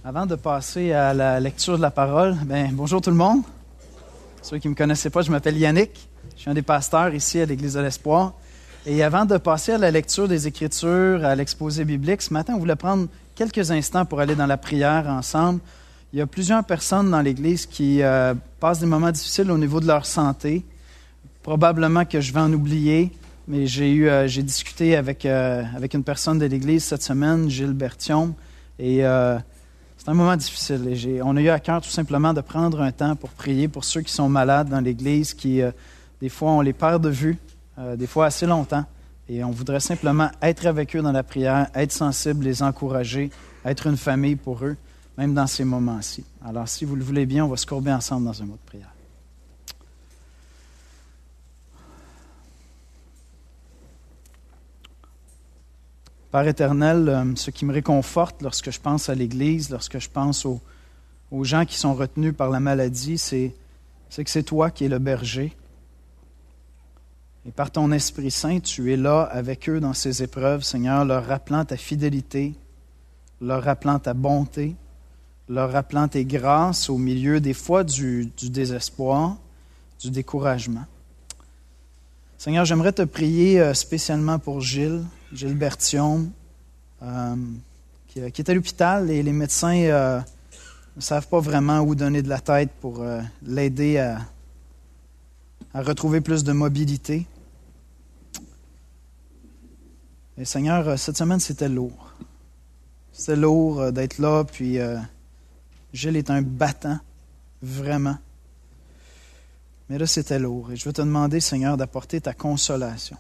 Avant de passer à la lecture de la parole, bonjour tout le monde. Ceux qui ne me connaissaient pas, je m'appelle Yannick. Je suis un des pasteurs ici à l'Église de l'Espoir. Et avant de passer à la lecture des Écritures, à l'exposé biblique, ce matin, on voulait prendre quelques instants pour aller dans la prière ensemble. Il y a plusieurs personnes dans l'Église qui passent des moments difficiles au niveau de leur santé. Probablement que je vais en oublier, mais j'ai discuté avec une personne de l'Église cette semaine, Gilles Berthiaume, et c'est un moment difficile. Et on a eu à cœur tout simplement de prendre un temps pour prier pour ceux qui sont malades dans l'Église, qui des fois on les perd de vue, des fois assez longtemps. Et on voudrait simplement être avec eux dans la prière, être sensible, les encourager, être une famille pour eux, même dans ces moments-ci. Alors si vous le voulez bien, on va se courber ensemble dans un mot de prière. Père éternel, ce qui me réconforte lorsque je pense à l'Église, lorsque je pense aux gens qui sont retenus par la maladie, c'est que c'est toi qui es le berger. Et par ton Esprit Saint, tu es là avec eux dans ces épreuves, Seigneur, leur rappelant ta fidélité, leur rappelant ta bonté, leur rappelant tes grâces au milieu des fois du désespoir, du découragement. Seigneur, j'aimerais te prier spécialement pour Gilles Berthiaume, qui est à l'hôpital et les médecins ne savent pas vraiment où donner de la tête pour l'aider à retrouver plus de mobilité. Et Seigneur, cette semaine, c'était lourd. C'était lourd d'être là, puis Gilles est un battant, vraiment. Mais là, c'était lourd. Et je veux te demander, Seigneur, d'apporter ta consolation.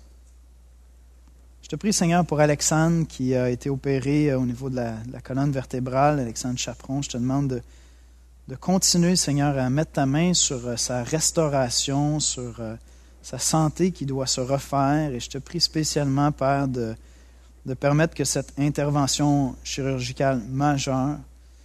Je te prie, Seigneur, pour Alexandre qui a été opéré au niveau de la colonne vertébrale, Alexandre Chaperon. Je te demande de continuer, Seigneur, à mettre ta main sur sa restauration, sur sa santé qui doit se refaire. Et je te prie spécialement, Père, de permettre que cette intervention chirurgicale majeure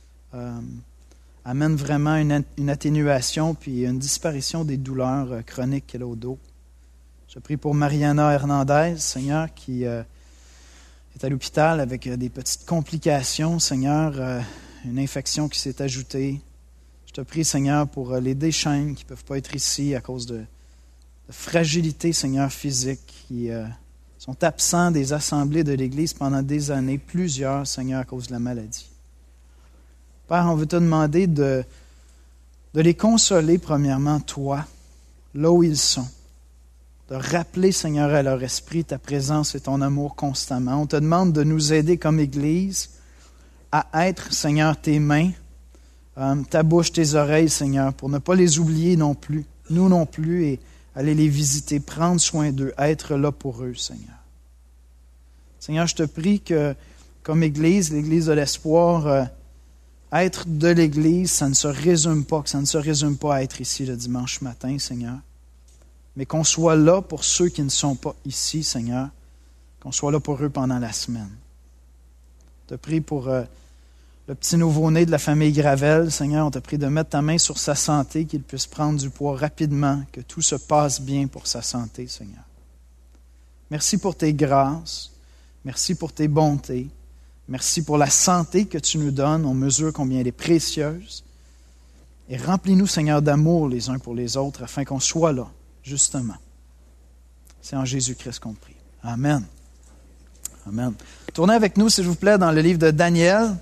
amène vraiment une atténuation puis une disparition des douleurs chroniques qu'elle a au dos. Je prie pour Mariana Hernandez, Seigneur, qui est à l'hôpital avec des petites complications, Seigneur, une infection qui s'est ajoutée. Je te prie, Seigneur, pour les déchaînes qui ne peuvent pas être ici à cause de fragilité, Seigneur, physique, qui sont absents des assemblées de l'Église pendant des années, plusieurs, Seigneur, à cause de la maladie. Père, on veut te demander de les consoler, premièrement, toi, là où ils sont. De rappeler, Seigneur, à leur esprit ta présence et ton amour constamment. On te demande de nous aider comme Église à être, Seigneur, tes mains, ta bouche, tes oreilles, Seigneur, pour ne pas les oublier non plus, nous non plus, et aller les visiter, prendre soin d'eux, être là pour eux, Seigneur. Seigneur, je te prie que, comme Église, l'Église de l'Espoir, être de l'Église, ça ne se résume pas à être ici le dimanche matin, Seigneur, mais qu'on soit là pour ceux qui ne sont pas ici, Seigneur, qu'on soit là pour eux pendant la semaine. Je te prie pour le petit nouveau-né de la famille Gravel, Seigneur, on te prie de mettre ta main sur sa santé, qu'il puisse prendre du poids rapidement, que tout se passe bien pour sa santé, Seigneur. Merci pour tes grâces, merci pour tes bontés. Merci pour la santé que tu nous donnes. On mesure combien elle est précieuse. Et remplis-nous, Seigneur, d'amour les uns pour les autres afin qu'on soit là, justement. C'est en Jésus-Christ qu'on prie. Amen. Amen. Tournez avec nous, s'il vous plaît, dans le livre de Daniel.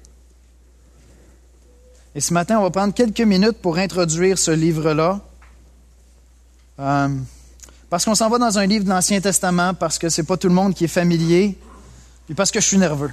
Et ce matin, on va prendre quelques minutes pour introduire ce livre-là. Parce qu'on s'en va dans un livre de l'Ancien Testament, parce que ce n'est pas tout le monde qui est familier, puis parce que je suis nerveux.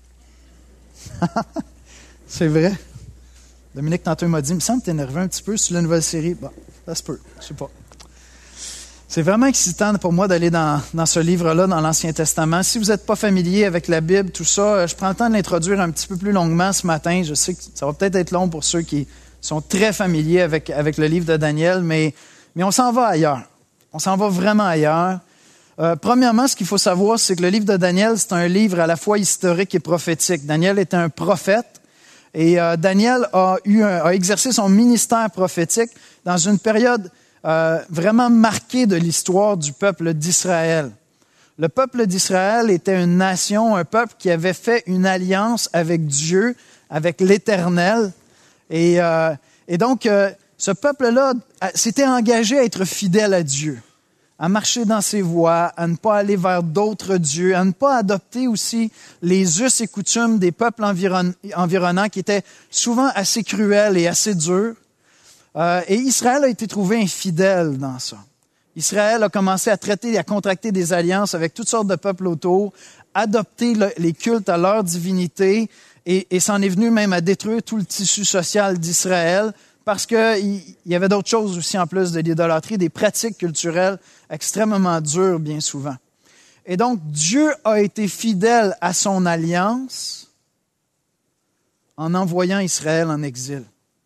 C'est vrai. Dominique, tantôt, m'a dit, il me semble que tu es nerveux un petit peu sur la nouvelle série. Bon, ça se peut, je sais pas. C'est vraiment excitant pour moi d'aller dans ce livre-là, dans l'Ancien Testament. Si vous n'êtes pas familier avec la Bible, tout ça, je prends le temps de l'introduire un petit peu plus longuement ce matin. Je sais que ça va peut-être être long pour ceux qui sont très familiers avec le livre de Daniel, mais on s'en va ailleurs. On s'en va vraiment ailleurs. Premièrement, ce qu'il faut savoir, c'est que le livre de Daniel, c'est un livre à la fois historique et prophétique. Daniel était un prophète et Daniel a exercé son ministère prophétique dans une période vraiment marquée de l'histoire du peuple d'Israël. Le peuple d'Israël était une nation, un peuple qui avait fait une alliance avec Dieu, avec l'Éternel. Et donc, ce peuple-là s'était engagé à être fidèle à Dieu, à marcher dans ses voies, à ne pas aller vers d'autres dieux, à ne pas adopter aussi les us et coutumes des peuples environnants qui étaient souvent assez cruels et assez durs. Et Israël a été trouvé infidèle dans ça. Israël a commencé à traiter et à contracter des alliances avec toutes sortes de peuples autour, adopter les cultes à leur divinité et s'en est venu même à détruire tout le tissu social d'Israël parce qu'il y avait d'autres choses aussi en plus de l'idolâtrie, des pratiques culturelles extrêmement dures bien souvent. Et donc, Dieu a été fidèle à son alliance en envoyant Israël en exil.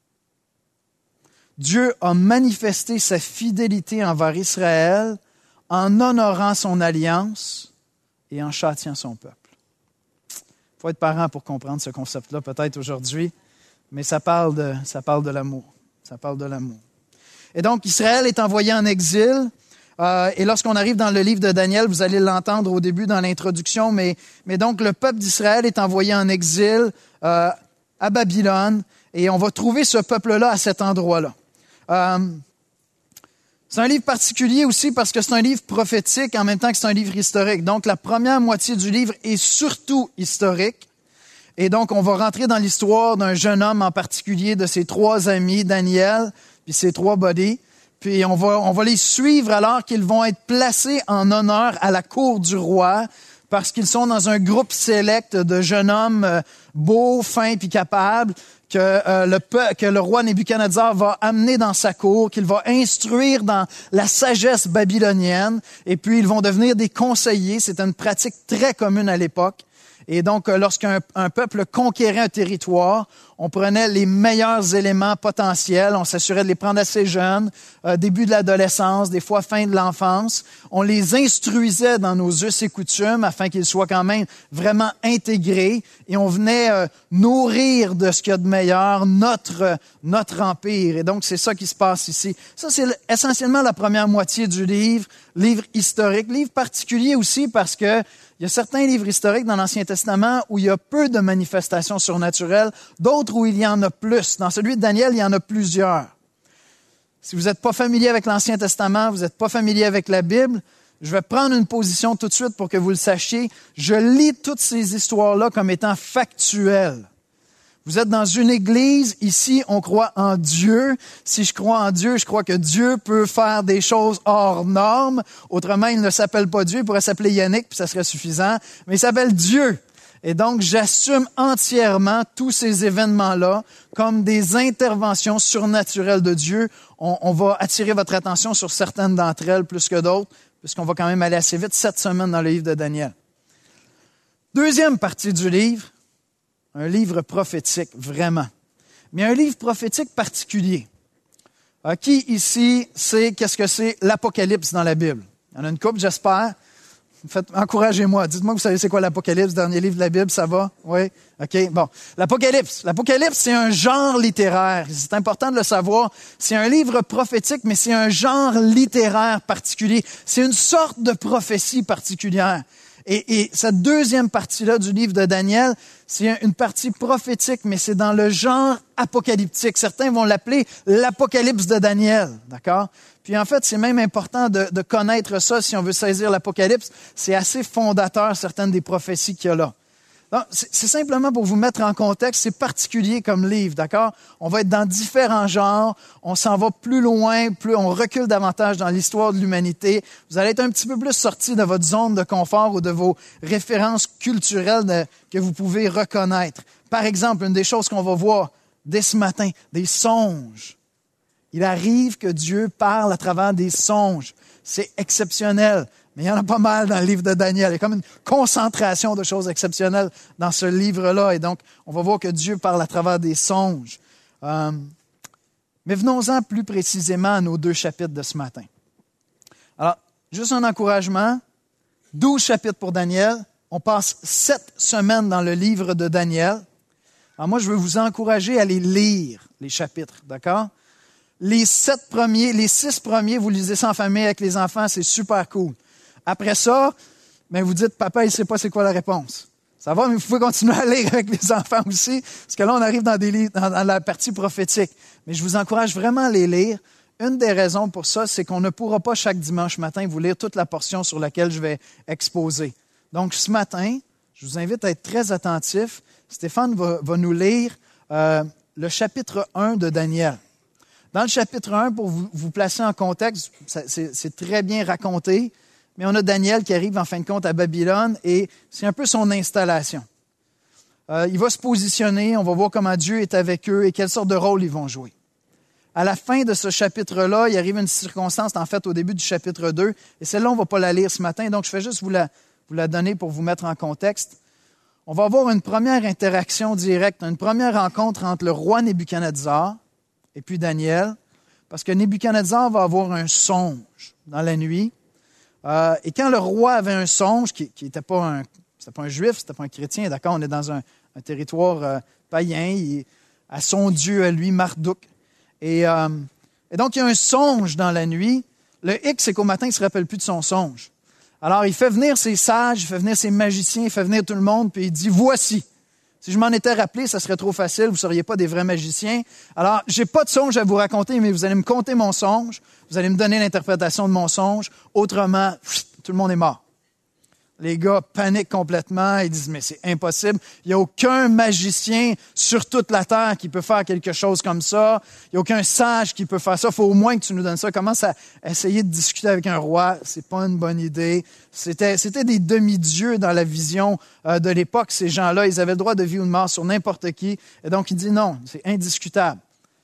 Dieu a manifesté sa fidélité envers Israël en honorant son alliance et en châtiant son peuple. Il faut être parent pour comprendre ce concept-là peut-être aujourd'hui, mais ça parle de l'amour. Ça parle de l'amour. Et donc, Israël est envoyé en exil. Et lorsqu'on arrive dans le livre de Daniel, vous allez l'entendre au début dans l'introduction, mais donc le peuple d'Israël est envoyé en exil à Babylone, et on va trouver ce peuple-là à cet endroit-là. C'est un livre particulier aussi parce que c'est un livre prophétique en même temps que c'est un livre historique. Donc, la première moitié du livre est surtout historique. Et donc, on va rentrer dans l'histoire d'un jeune homme en particulier, de ses 3 amis, Daniel, puis ses 3 buddies. Puis on va les suivre alors qu'ils vont être placés en honneur à la cour du roi parce qu'ils sont dans un groupe sélect de jeunes hommes beaux, fins puis capables que le roi Nebuchadnezzar va amener dans sa cour, qu'il va instruire dans la sagesse babylonienne, et puis ils vont devenir des conseillers. C'est une pratique très commune à l'époque. Et donc, lorsqu'un peuple conquérait un territoire, on prenait les meilleurs éléments potentiels, on s'assurait de les prendre assez jeunes, début de l'adolescence, des fois fin de l'enfance. On les instruisait dans nos us et coutumes afin qu'ils soient quand même vraiment intégrés. Et on venait nourrir de ce qu'il y a de meilleur notre empire. Et donc, c'est ça qui se passe ici. Ça, c'est essentiellement la première moitié du livre historique. Livre particulier aussi parce que il y a certains livres historiques dans l'Ancien Testament où il y a peu de manifestations surnaturelles, d'autres où il y en a plus. Dans celui de Daniel, il y en a plusieurs. Si vous n'êtes pas familier avec l'Ancien Testament, vous n'êtes pas familier avec la Bible, je vais prendre une position tout de suite pour que vous le sachiez. Je lis toutes ces histoires-là comme étant factuelles. Vous êtes dans une église, ici, on croit en Dieu. Si je crois en Dieu, je crois que Dieu peut faire des choses hors normes. Autrement, il ne s'appelle pas Dieu, il pourrait s'appeler Yannick, puis ça serait suffisant. Mais il s'appelle Dieu. Et donc, j'assume entièrement tous ces événements-là comme des interventions surnaturelles de Dieu. On va attirer votre attention sur certaines d'entre elles plus que d'autres, puisqu'on va quand même aller assez vite 7 semaines dans le livre de Daniel. Deuxième partie du livre, un livre prophétique, vraiment. Mais un livre prophétique particulier. Qui ici sait qu'est-ce que c'est l'Apocalypse dans la Bible? Il y en a une couple, j'espère. Encouragez-moi. Dites-moi que vous savez c'est quoi l'Apocalypse, dernier livre de la Bible, ça va? Oui? OK, bon. L'Apocalypse, c'est un genre littéraire. C'est important de le savoir. C'est un livre prophétique, mais c'est un genre littéraire particulier. C'est une sorte de prophétie particulière. Et cette deuxième partie-là du livre de Daniel, c'est une partie prophétique, mais c'est dans le genre apocalyptique. Certains vont l'appeler l'Apocalypse de Daniel, d'accord? Puis en fait, c'est même important de connaître ça si on veut saisir l'Apocalypse. C'est assez fondateur, certaines des prophéties qu'il y a là. Donc, c'est simplement pour vous mettre en contexte, c'est particulier comme livre, d'accord? On va être dans différents genres, on s'en va plus loin, plus on recule davantage dans l'histoire de l'humanité. Vous allez être un petit peu plus sorti de votre zone de confort ou de vos références culturelles que vous pouvez reconnaître. Par exemple, une des choses qu'on va voir dès ce matin, des songes. Il arrive que Dieu parle à travers des songes. C'est exceptionnel. Mais il y en a pas mal dans le livre de Daniel. Il y a comme une concentration de choses exceptionnelles dans ce livre-là. Et donc, on va voir que Dieu parle à travers des songes. Mais venons-en plus précisément à nos 2 chapitres de ce matin. Alors, juste un encouragement. 12 chapitres pour Daniel. On passe 7 semaines dans le livre de Daniel. Alors moi, je veux vous encourager à les lire, les chapitres, d'accord? Les 6 premiers, vous lisez ça en famille avec les enfants, c'est super cool. Après ça, mais vous dites, papa, il ne sait pas c'est quoi la réponse. Ça va, mais vous pouvez continuer à lire avec les enfants aussi, parce que là, on arrive dans des livres, dans la partie prophétique. Mais je vous encourage vraiment à les lire. Une des raisons pour ça, c'est qu'on ne pourra pas chaque dimanche matin vous lire toute la portion sur laquelle je vais exposer. Donc, ce matin, je vous invite à être très attentifs. Stéphane va nous lire le chapitre 1 de Daniel. Dans le chapitre 1, pour vous placer en contexte, c'est très bien raconté, mais on a Daniel qui arrive en fin de compte à Babylone et c'est un peu son installation. Il va se positionner, on va voir comment Dieu est avec eux et quelle sorte de rôle ils vont jouer. À la fin de ce chapitre-là, il arrive une circonstance, en fait, au début du chapitre 2, et celle-là, on ne va pas la lire ce matin, donc je vais juste vous la donner pour vous mettre en contexte. On va avoir une première interaction directe, une première rencontre entre le roi Nebuchadnezzar et puis Daniel, parce que Nebuchadnezzar va avoir un songe dans la nuit. Et quand le roi avait un songe, qui n'était pas un juif, c'était pas un chrétien, d'accord, on est dans un territoire païen, à son dieu, à lui, Marduk. Et donc, il y a un songe dans la nuit. Le hic, c'est qu'au matin, il ne se rappelle plus de son songe. Alors, il fait venir ses sages, il fait venir ses magiciens, il fait venir tout le monde, puis il dit, voici. Si je m'en étais rappelé, ça serait trop facile, vous ne seriez pas des vrais magiciens. Alors, j'ai pas de songe à vous raconter, mais vous allez me conter mon songe, vous allez me donner l'interprétation de mon songe, autrement, tout le monde est mort. Les gars paniquent complètement, ils disent, mais c'est impossible, il n'y a aucun magicien sur toute la terre qui peut faire quelque chose comme ça, il n'y a aucun sage qui peut faire ça, il faut au moins que tu nous donnes ça. Commence à essayer de discuter avec un roi, c'est pas une bonne idée. C'était des demi-dieux dans la vision de l'époque, ces gens-là, ils avaient le droit de vie ou de mort sur n'importe qui, et donc il dit non, c'est indiscutable.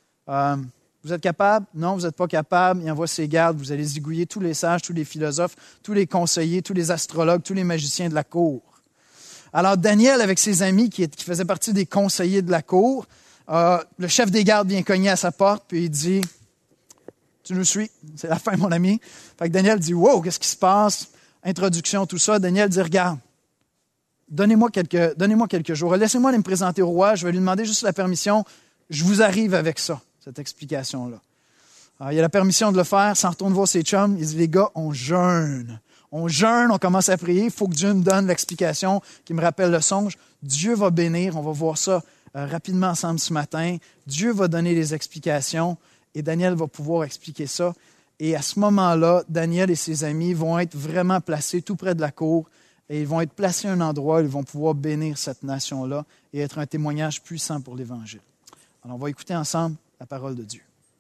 Vous êtes capable? Non, vous n'êtes pas capable. Il envoie ses gardes. Vous allez zigouiller tous les sages, tous les philosophes, tous les conseillers, tous les astrologues, tous les magiciens de la cour. Alors, Daniel, avec ses amis qui faisaient partie des conseillers de la cour, le chef des gardes vient cogner à sa porte, puis il dit, « Tu nous suis? C'est la fin, mon ami. » Fait que Daniel dit, « Wow, qu'est-ce qui se passe? » Introduction, tout ça. Daniel dit, « Regarde, donnez-moi quelques jours. Laissez-moi aller me présenter au roi. Je vais lui demander juste la permission. Je vous arrive avec ça. » Cette explication-là. Alors, il a la permission de le faire, s'en retourne voir ses chums, il dit, les gars, on jeûne. On jeûne, on commence à prier, il faut que Dieu me donne l'explication qui me rappelle le songe. Dieu va bénir, on va voir ça rapidement ensemble ce matin. Dieu va donner les explications et Daniel va pouvoir expliquer ça. Et à ce moment-là, Daniel et ses amis vont être vraiment placés tout près de la cour et ils vont être placés à un endroit où ils vont pouvoir bénir cette nation-là et être un témoignage puissant pour l'Évangile. Alors, on va écouter ensemble la parole de Dieu.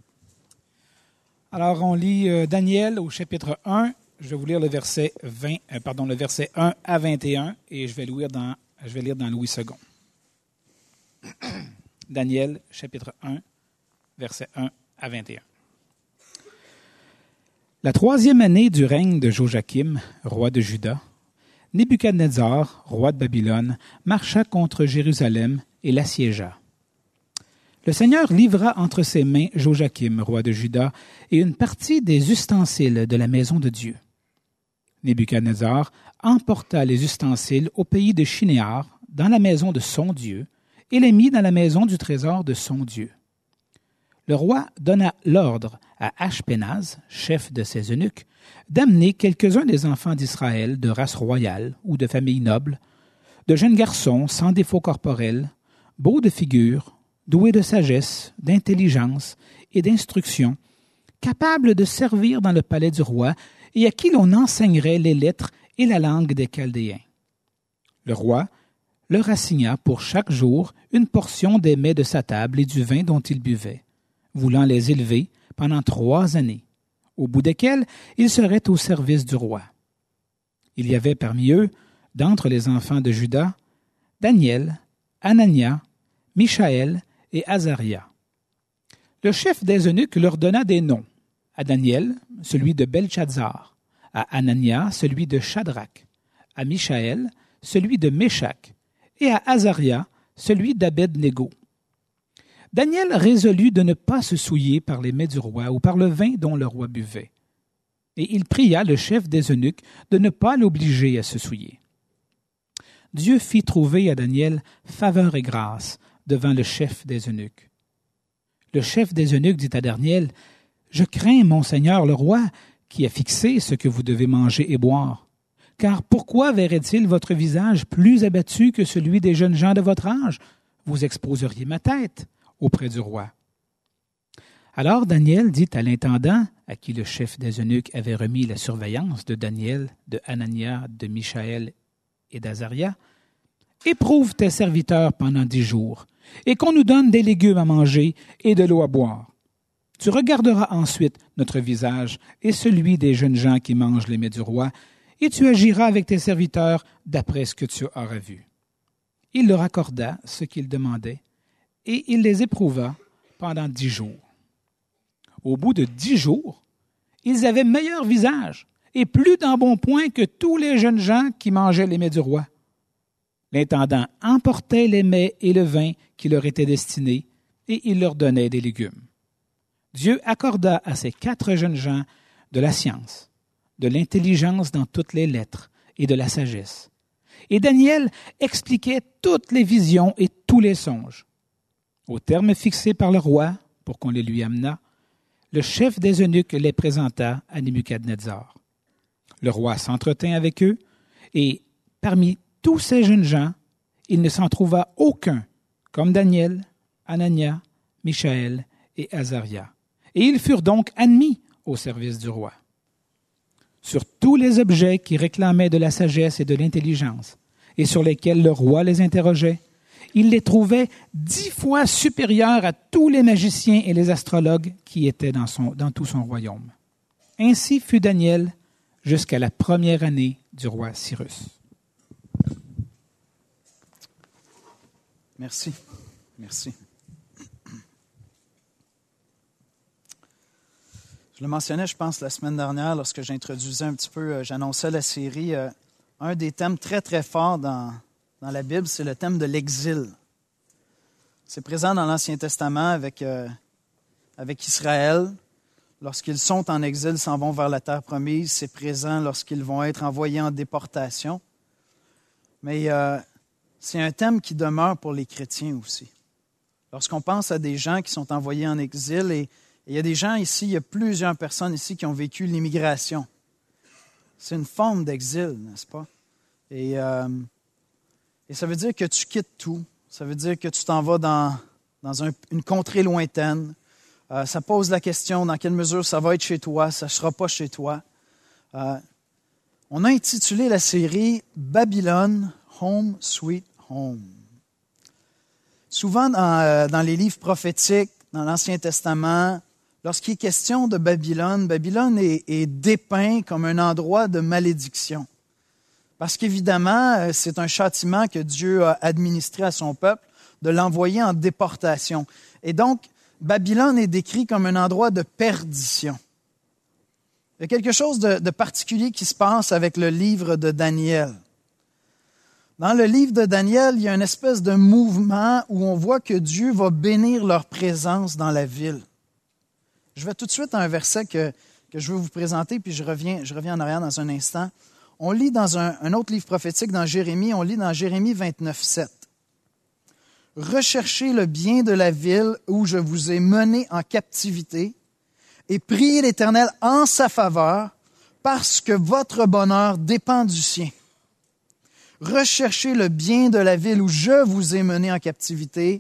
Alors, on lit Daniel au chapitre 1. Je vais vous lire le verset 1 à 21 et je vais lire dans Louis II. Daniel, chapitre 1, verset 1 à 21. La 3e année du règne de Joachim, roi de Juda, Nebuchadnezzar, roi de Babylone, marcha contre Jérusalem et l'assiégea. Le Seigneur livra entre ses mains Joachim, roi de Juda, et une partie des ustensiles de la maison de Dieu. Nebuchadnezzar emporta les ustensiles au pays de Shinéar, dans la maison de son Dieu, et les mit dans la maison du trésor de son Dieu. Le roi donna l'ordre à Ashpenaz, chef de ses eunuques, d'amener quelques-uns des enfants d'Israël de race royale ou de famille noble, de jeunes garçons sans défaut corporel, beaux de figure, doués de sagesse, d'intelligence et d'instruction, capables de servir dans le palais du roi et à qui l'on enseignerait les lettres et la langue des Chaldéens. Le roi leur assigna pour chaque jour une portion des mets de sa table et du vin dont ils buvaient, voulant les élever pendant 3 années, au bout desquelles ils seraient au service du roi. Il y avait parmi eux, d'entre les enfants de Juda, Daniel, Anania, Michaël et Azaria. Le chef des eunuques leur donna des noms. À Daniel, celui de Belchazzar, à Anania, celui de Shadrach, à Michaël, celui de Méshach, et à Azaria, celui d'Abed-Négo. Daniel résolut de ne pas se souiller par les mets du roi ou par le vin dont le roi buvait. Et il pria le chef des eunuques de ne pas l'obliger à se souiller. Dieu fit trouver à Daniel faveur et grâce devant le chef des eunuques. Le chef des eunuques dit à Daniel, « Je crains mon seigneur le roi, qui a fixé ce que vous devez manger et boire. car pourquoi verrait-il votre visage plus abattu que celui des jeunes gens de votre âge? Vous exposeriez ma tête auprès du roi. » Alors Daniel dit à l'intendant, à qui le chef des eunuques avait remis la surveillance de Daniel, de Hanania, de Michaël et d'Azaria, « Éprouve tes serviteurs pendant 10 jours, et qu'on nous donne des légumes à manger et de l'eau à boire. Tu regarderas ensuite notre visage et celui des jeunes gens qui mangent les mets du roi, et tu agiras avec tes serviteurs d'après ce que tu auras vu. » Il leur accorda ce qu'ils demandaient, et il les éprouva pendant 10 jours. Au bout de 10 jours, ils avaient meilleur visage et plus d'embonpoint que tous les jeunes gens qui mangeaient les mets du roi. L'intendant emportait les mets et le vin qui leur étaient destinés, et il leur donnait des légumes. Dieu accorda à ces 4 jeunes gens de la science, de l'intelligence dans toutes les lettres et de la sagesse. Et Daniel expliquait toutes les visions et tous les songes. Au terme fixé par le roi, pour qu'on les lui amenât, le chef des eunuques les présenta à Nebuchadnezzar. Le roi s'entretint avec eux, et parmi tous ces jeunes gens, il ne s'en trouva aucun comme Daniel, Hanania, Michaël et Azaria. Et ils furent donc admis au service du roi. Sur tous les objets qui réclamaient de la sagesse et de l'intelligence, et sur lesquels le roi les interrogeait, il les trouvait 10 fois supérieurs à tous les magiciens et les astrologues qui étaient dans tout son royaume. Ainsi fut Daniel jusqu'à la première année du roi Cyrus. Merci. Merci. Je le mentionnais, je pense, la semaine dernière, lorsque j'introduisais un petit peu, j'annonçais la série. Un des thèmes très, très forts dans la Bible, c'est le thème de l'exil. C'est présent dans l'Ancien Testament avec Israël. Lorsqu'ils sont en exil, s'en vont vers la terre promise. C'est présent lorsqu'ils vont être envoyés en déportation. Mais c'est un thème qui demeure pour les chrétiens aussi. Lorsqu'on pense à des gens qui sont envoyés en exil, et il y a des gens ici, il y a plusieurs personnes ici qui ont vécu l'immigration. C'est une forme d'exil, n'est-ce pas? Et ça veut dire que tu quittes tout. Ça veut dire que tu t'en vas dans une contrée lointaine. Ça pose la question dans quelle mesure ça va être chez toi, ça ne sera pas chez toi. On a intitulé la série « Babylone, Home Sweet Home ». Souvent dans les livres prophétiques, dans l'Ancien Testament, lorsqu'il est question de Babylone, Babylone est dépeint comme un endroit de malédiction. Parce qu'évidemment, c'est un châtiment que Dieu a administré à son peuple, de l'envoyer en déportation. Et donc, Babylone est décrit comme un endroit de perdition. Il y a quelque chose de particulier qui se passe avec le livre de Daniel. Dans le livre de Daniel, il y a une espèce de mouvement où on voit que Dieu va bénir leur présence dans la ville. Je vais tout de suite à un verset que je veux vous présenter, puis je reviens en arrière dans un instant. On lit dans un autre livre prophétique, dans Jérémie, on lit dans Jérémie 29, 7. « Recherchez le bien de la ville où je vous ai mené en captivité et priez l'Éternel en sa faveur, parce que votre bonheur dépend du sien. Recherchez le bien de la ville où je vous ai mené en captivité,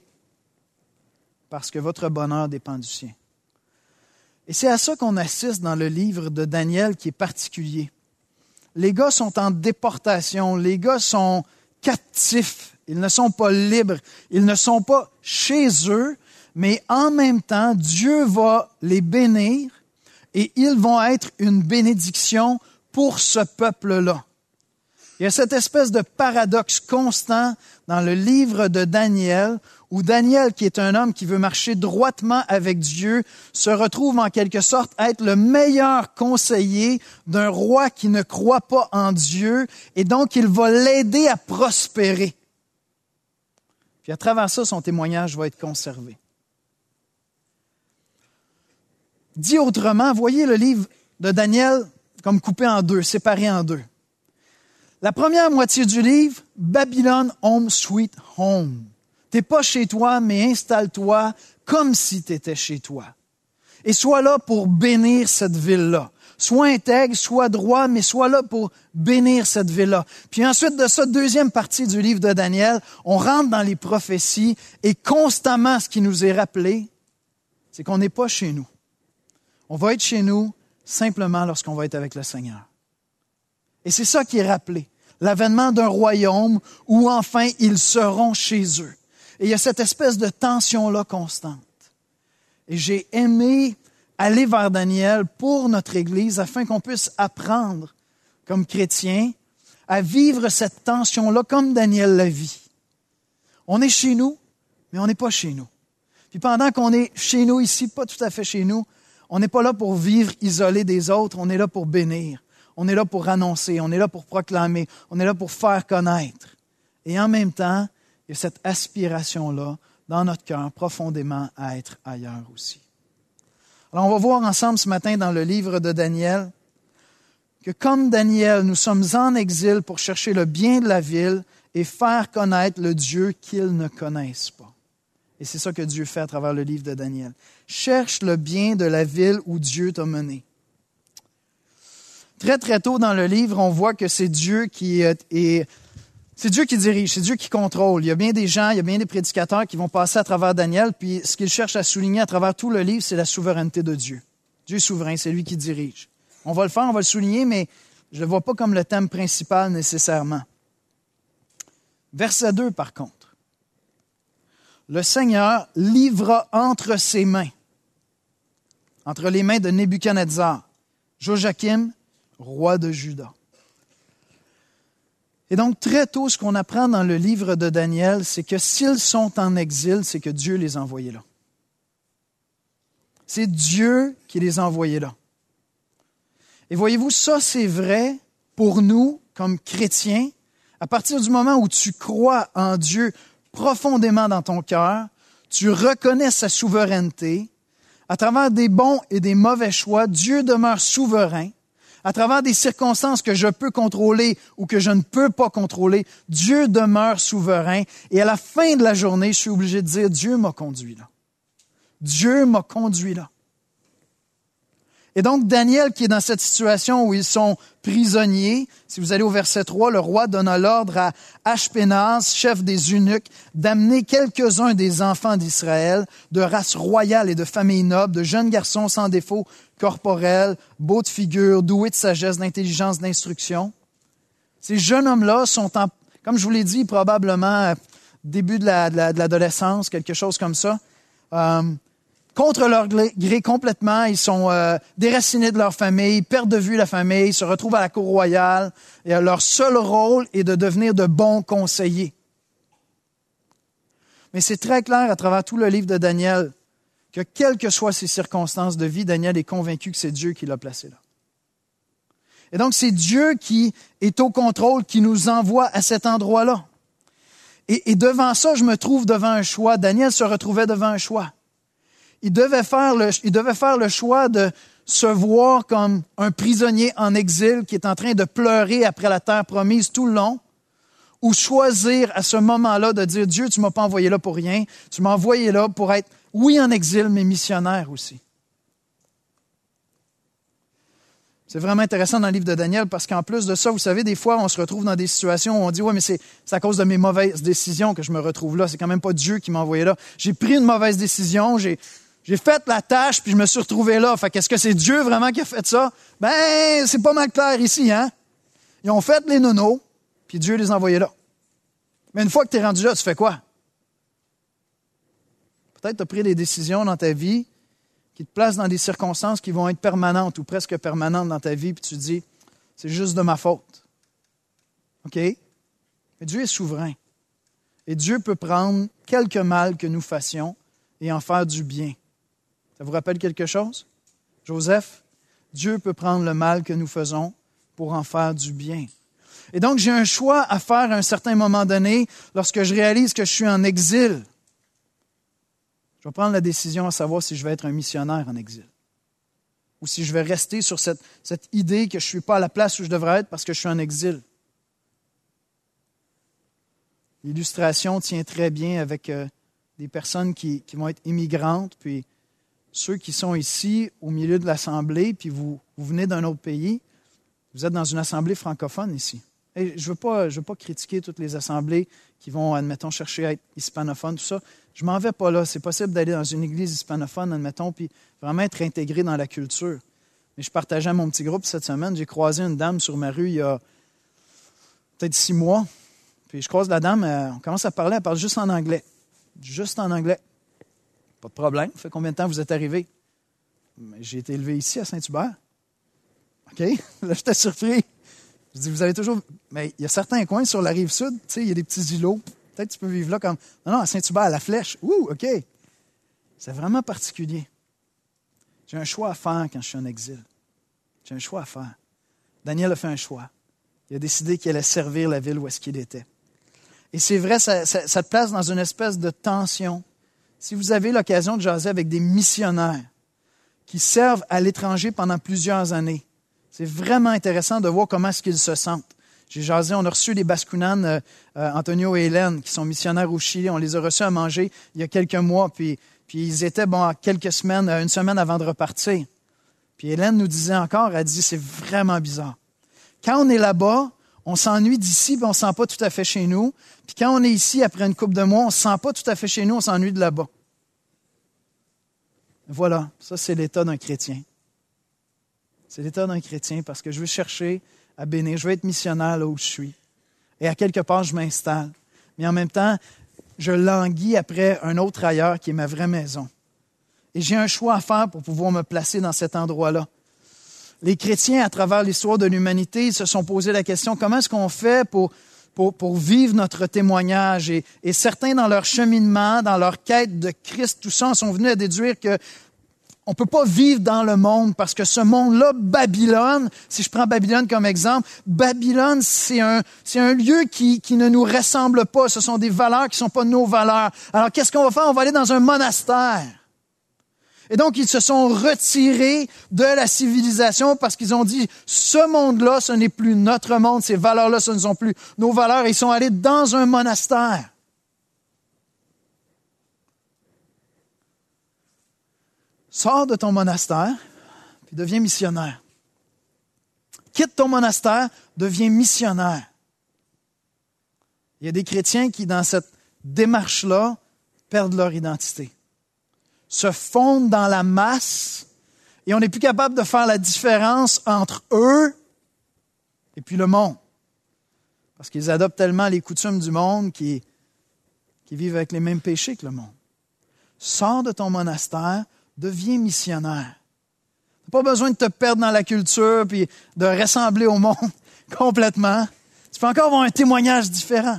parce que votre bonheur dépend du sien. » Et c'est à ça qu'on assiste dans le livre de Daniel qui est particulier. Les gars sont en déportation, les gars sont captifs, ils ne sont pas libres, ils ne sont pas chez eux, mais en même temps, Dieu va les bénir et ils vont être une bénédiction pour ce peuple-là. Il y a cette espèce de paradoxe constant dans le livre de Daniel, où Daniel, qui est un homme qui veut marcher droitement avec Dieu, se retrouve en quelque sorte à être le meilleur conseiller d'un roi qui ne croit pas en Dieu, et donc il va l'aider à prospérer. Puis à travers ça, son témoignage va être conservé. Dit autrement, voyez le livre de Daniel comme coupé en deux, séparé en deux. La première moitié du livre, Babylone, Home Sweet Home. T'es pas chez toi, mais installe-toi comme si tu étais chez toi. Et sois là pour bénir cette ville-là. Sois intègre, sois droit, mais sois là pour bénir cette ville-là. Puis ensuite de ça, deuxième partie du livre de Daniel, on rentre dans les prophéties et constamment ce qui nous est rappelé, c'est qu'on n'est pas chez nous. On va être chez nous simplement lorsqu'on va être avec le Seigneur. Et c'est ça qui est rappelé. L'avènement d'un royaume où enfin ils seront chez eux. Et il y a cette espèce de tension-là constante. Et j'ai aimé aller vers Daniel pour notre Église afin qu'on puisse apprendre, comme chrétiens, à vivre cette tension-là comme Daniel la vit. On est chez nous, mais on n'est pas chez nous. Puis pendant qu'on est chez nous ici, pas tout à fait chez nous, on n'est pas là pour vivre isolé des autres, on est là pour bénir. On est là pour annoncer, on est là pour proclamer, on est là pour faire connaître. Et en même temps, il y a cette aspiration-là dans notre cœur profondément à être ailleurs aussi. Alors, on va voir ensemble ce matin dans le livre de Daniel que comme Daniel, nous sommes en exil pour chercher le bien de la ville et faire connaître le Dieu qu'ils ne connaissent pas. Et c'est ça que Dieu fait à travers le livre de Daniel. Cherche le bien de la ville où Dieu t'a mené. Très, très tôt dans le livre, on voit que c'est Dieu qui c'est Dieu qui dirige, c'est Dieu qui contrôle. Il y a bien des gens, il y a bien des prédicateurs qui vont passer à travers Daniel, puis ce qu'ils cherchent à souligner à travers tout le livre, c'est la souveraineté de Dieu. Dieu est souverain, c'est lui qui dirige. On va le faire, on va le souligner, mais je ne le vois pas comme le thème principal nécessairement. Verset 2, par contre. Le Seigneur livra entre ses mains, entre les mains de Nebuchadnezzar, Joachim, roi de Juda. Et donc, très tôt, ce qu'on apprend dans le livre de Daniel, c'est que s'ils sont en exil, c'est que Dieu les a envoyés là. C'est Dieu qui les a envoyés là. Et voyez-vous, ça, c'est vrai pour nous, comme chrétiens. À partir du moment où tu crois en Dieu profondément dans ton cœur, tu reconnais sa souveraineté. À travers des bons et des mauvais choix, Dieu demeure souverain. À travers des circonstances que je peux contrôler ou que je ne peux pas contrôler, Dieu demeure souverain. Et à la fin de la journée, je suis obligé de dire, Dieu m'a conduit là. Dieu m'a conduit là. Et donc, Daniel, qui est dans cette situation où ils sont prisonniers, si vous allez au verset 3, le roi donna l'ordre à Ashpenaz, chef des eunuques, d'amener quelques-uns des enfants d'Israël, de race royale et de famille noble, de jeunes garçons sans défaut corporel, beaux de figure, doués de sagesse, d'intelligence, d'instruction. Ces jeunes hommes-là sont, comme je vous l'ai dit, probablement début de l'adolescence, quelque chose comme ça. Contre leur gré complètement, ils sont déracinés de leur famille, perdent de vue la famille, se retrouvent à la cour royale. Et leur seul rôle est de devenir de bons conseillers. Mais c'est très clair à travers tout le livre de Daniel que quelles que soient ses circonstances de vie, Daniel est convaincu que c'est Dieu qui l'a placé là. Et donc, c'est Dieu qui est au contrôle, qui nous envoie à cet endroit-là. Et devant ça, je me trouve devant un choix. Daniel se retrouvait devant un choix. Il devait faire le choix de se voir comme un prisonnier en exil qui est en train de pleurer après la terre promise tout le long, ou choisir à ce moment-là de dire, Dieu, tu ne m'as pas envoyé là pour rien, tu m'as envoyé là pour être, oui, en exil, mais missionnaire aussi. C'est vraiment intéressant dans le livre de Daniel parce qu'en plus de ça, vous savez, des fois, on se retrouve dans des situations où on dit, ouais, mais c'est à cause de mes mauvaises décisions que je me retrouve là. C'est quand même pas Dieu qui m'a envoyé là. J'ai pris une mauvaise décision, j'ai fait la tâche, puis je me suis retrouvé là. Fait qu'est-ce que c'est Dieu vraiment qui a fait ça? Ben, c'est pas mal clair ici, hein? Ils ont fait les nonos, puis Dieu les a envoyés là. Mais une fois que tu es rendu là, tu fais quoi? Peut-être tu as pris des décisions dans ta vie qui te placent dans des circonstances qui vont être permanentes ou presque permanentes dans ta vie, puis tu te dis, c'est juste de ma faute. OK? Mais Dieu est souverain. Et Dieu peut prendre quelque mal que nous fassions et en faire du bien. Ça vous rappelle quelque chose? Joseph, Dieu peut prendre le mal que nous faisons pour en faire du bien. Et donc, j'ai un choix à faire à un certain moment donné lorsque je réalise que je suis en exil. Je vais prendre la décision à savoir si je vais être un missionnaire en exil ou si je vais rester sur cette idée que je ne suis pas à la place où je devrais être parce que je suis en exil. L'illustration tient très bien avec des personnes qui vont être immigrantes, puis ceux qui sont ici au milieu de l'Assemblée, puis vous venez d'un autre pays, vous êtes dans une assemblée francophone ici. Et je veux pas critiquer toutes les assemblées qui vont, admettons, chercher à être hispanophones, tout ça. Je m'en vais pas là. C'est possible d'aller dans une église hispanophone, admettons, puis vraiment être intégré dans la culture. Mais je partageais mon petit groupe cette semaine. J'ai croisé une dame sur ma rue il y a peut-être 6 mois. Puis je croise la dame, on commence à parler, elle parle juste en anglais. Juste en anglais. Pas de problème. Ça fait combien de temps vous êtes arrivé? J'ai été élevé ici, à Saint-Hubert. OK? Là, j'étais surpris. Je dis, vous avez toujours... Mais il y a certains coins sur la rive sud, tu sais, il y a des petits îlots. Peut-être que tu peux vivre là comme... Non, à Saint-Hubert, à la Flèche. Ouh, OK. C'est vraiment particulier. J'ai un choix à faire quand je suis en exil. J'ai un choix à faire. Daniel a fait un choix. Il a décidé qu'il allait servir la ville où est-ce qu'il était. Et c'est vrai, ça te place dans une espèce de tension. Si vous avez l'occasion de jaser avec des missionnaires qui servent à l'étranger pendant plusieurs années, c'est vraiment intéressant de voir comment est-ce qu'ils se sentent. J'ai jasé, on a reçu les Bascunanes, Antonio et Hélène, qui sont missionnaires au Chili. On les a reçus à manger il y a quelques mois, puis ils étaient, quelques semaines, une semaine avant de repartir. Puis Hélène nous disait encore, elle dit, c'est vraiment bizarre. Quand on est là-bas, on s'ennuie d'ici, puis on ne se sent pas tout à fait chez nous. Puis quand on est ici, après une couple de mois, on ne se sent pas tout à fait chez nous, on s'ennuie de là-bas. Voilà, ça c'est l'état d'un chrétien. C'est l'état d'un chrétien parce que je veux chercher à bénir, je veux être missionnaire là où je suis. Et à quelque part, je m'installe. Mais en même temps, je languis après un autre ailleurs qui est ma vraie maison. Et j'ai un choix à faire pour pouvoir me placer dans cet endroit-là. Les chrétiens, à travers l'histoire de l'humanité, se sont posé la question, comment est-ce qu'on fait pour vivre notre témoignage? Et certains, dans leur cheminement, dans leur quête de Christ, tout ça, sont venus à déduire que on ne peut pas vivre dans le monde parce que ce monde-là, Babylone, si je prends Babylone comme exemple, Babylone, c'est un lieu qui ne nous ressemble pas. Ce sont des valeurs qui ne sont pas nos valeurs. Alors, qu'est-ce qu'on va faire? On va aller dans un monastère. Et donc, ils se sont retirés de la civilisation parce qu'ils ont dit, ce monde-là, ce n'est plus notre monde, ces valeurs-là, ce ne sont plus nos valeurs. Et ils sont allés dans un monastère. Sors de ton monastère, puis deviens missionnaire. Quitte ton monastère, deviens missionnaire. Il y a des chrétiens qui, dans cette démarche-là, perdent leur identité, se fondent dans la masse, et on n'est plus capable de faire la différence entre eux et puis le monde. Parce qu'ils adoptent tellement les coutumes du monde qui vivent avec les mêmes péchés que le monde. Sors de ton monastère, deviens missionnaire. Tu n'as pas besoin de te perdre dans la culture puis de ressembler au monde complètement. Tu peux encore avoir un témoignage différent.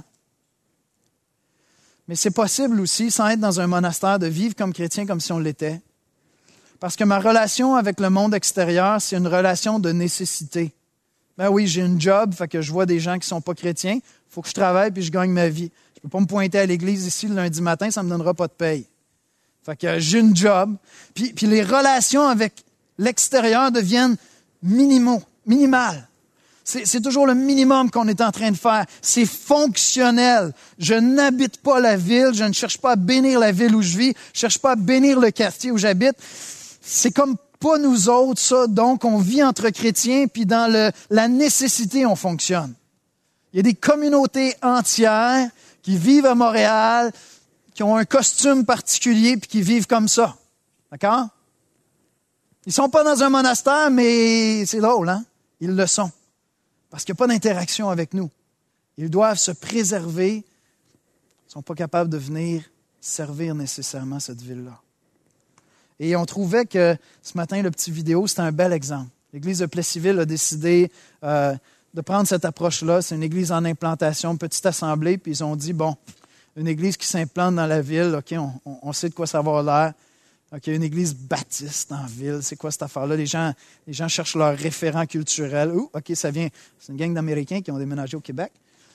Mais c'est possible aussi, sans être dans un monastère, de vivre comme chrétien comme si on l'était. Parce que ma relation avec le monde extérieur, c'est une relation de nécessité. Ben oui, j'ai une job, fait que je vois des gens qui ne sont pas chrétiens. Il faut que je travaille puis je gagne ma vie. Je ne peux pas me pointer à l'église ici le lundi matin, ça ne me donnera pas de paye. Fait que j'ai une job. Puis les relations avec l'extérieur deviennent minimales. C'est toujours le minimum qu'on est en train de faire. C'est fonctionnel. Je n'habite pas la ville. Je ne cherche pas à bénir la ville où je vis. Je ne cherche pas à bénir le quartier où j'habite. C'est comme pas nous autres, ça. Donc, on vit entre chrétiens, puis dans la nécessité, on fonctionne. Il y a des communautés entières qui vivent à Montréal, qui ont un costume particulier puis qui vivent comme ça. D'accord? Ils ne sont pas dans un monastère, mais c'est drôle, hein? Ils le sont. Parce qu'il n'y a pas d'interaction avec nous. Ils doivent se préserver. Ils ne sont pas capables de venir servir nécessairement cette ville-là. Et on trouvait que ce matin, le petit vidéo, c'était un bel exemple. L'Église de Plessisville a décidé de prendre cette approche-là. C'est une église en implantation, une petite assemblée, puis ils ont dit, bon, une église qui s'implante dans la ville, OK, on sait de quoi ça va avoir l'air. OK, une église baptiste en ville, c'est quoi cette affaire-là? Les gens cherchent leur référent culturel. OK, ça vient, c'est une gang d'Américains qui ont déménagé au Québec.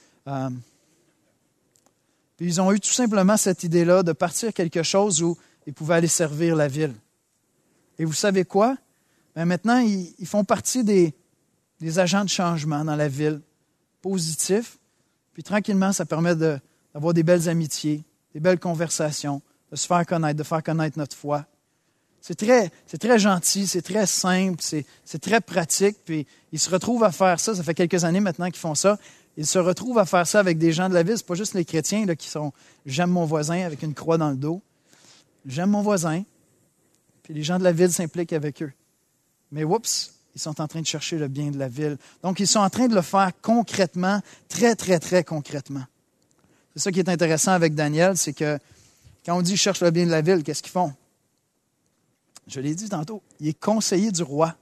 Puis ils ont eu tout simplement cette idée-là de partir quelque chose où ils pouvaient aller servir la ville. Et vous savez quoi? Bien, maintenant, ils font partie des agents de changement dans la ville, positifs. Puis tranquillement, ça permet d'avoir des belles amitiés, des belles conversations, de se faire connaître, de faire connaître notre foi. C'est très gentil, c'est très simple, c'est très pratique. Puis ils se retrouvent à faire ça. Ça fait quelques années maintenant qu'ils font ça. Ils se retrouvent à faire ça avec des gens de la ville. C'est pas juste les chrétiens là, qui sont « j'aime mon voisin » avec une croix dans le dos. J'aime mon voisin. Puis les gens de la ville s'impliquent avec eux. Mais oups, ils sont en train de chercher le bien de la ville. Donc, ils sont en train de le faire concrètement, très, très, très concrètement. C'est ça qui est intéressant avec Daniel, c'est que quand on dit « cherche le bien de la ville », qu'est-ce qu'ils font? Je l'ai dit tantôt, il est conseiller du roi.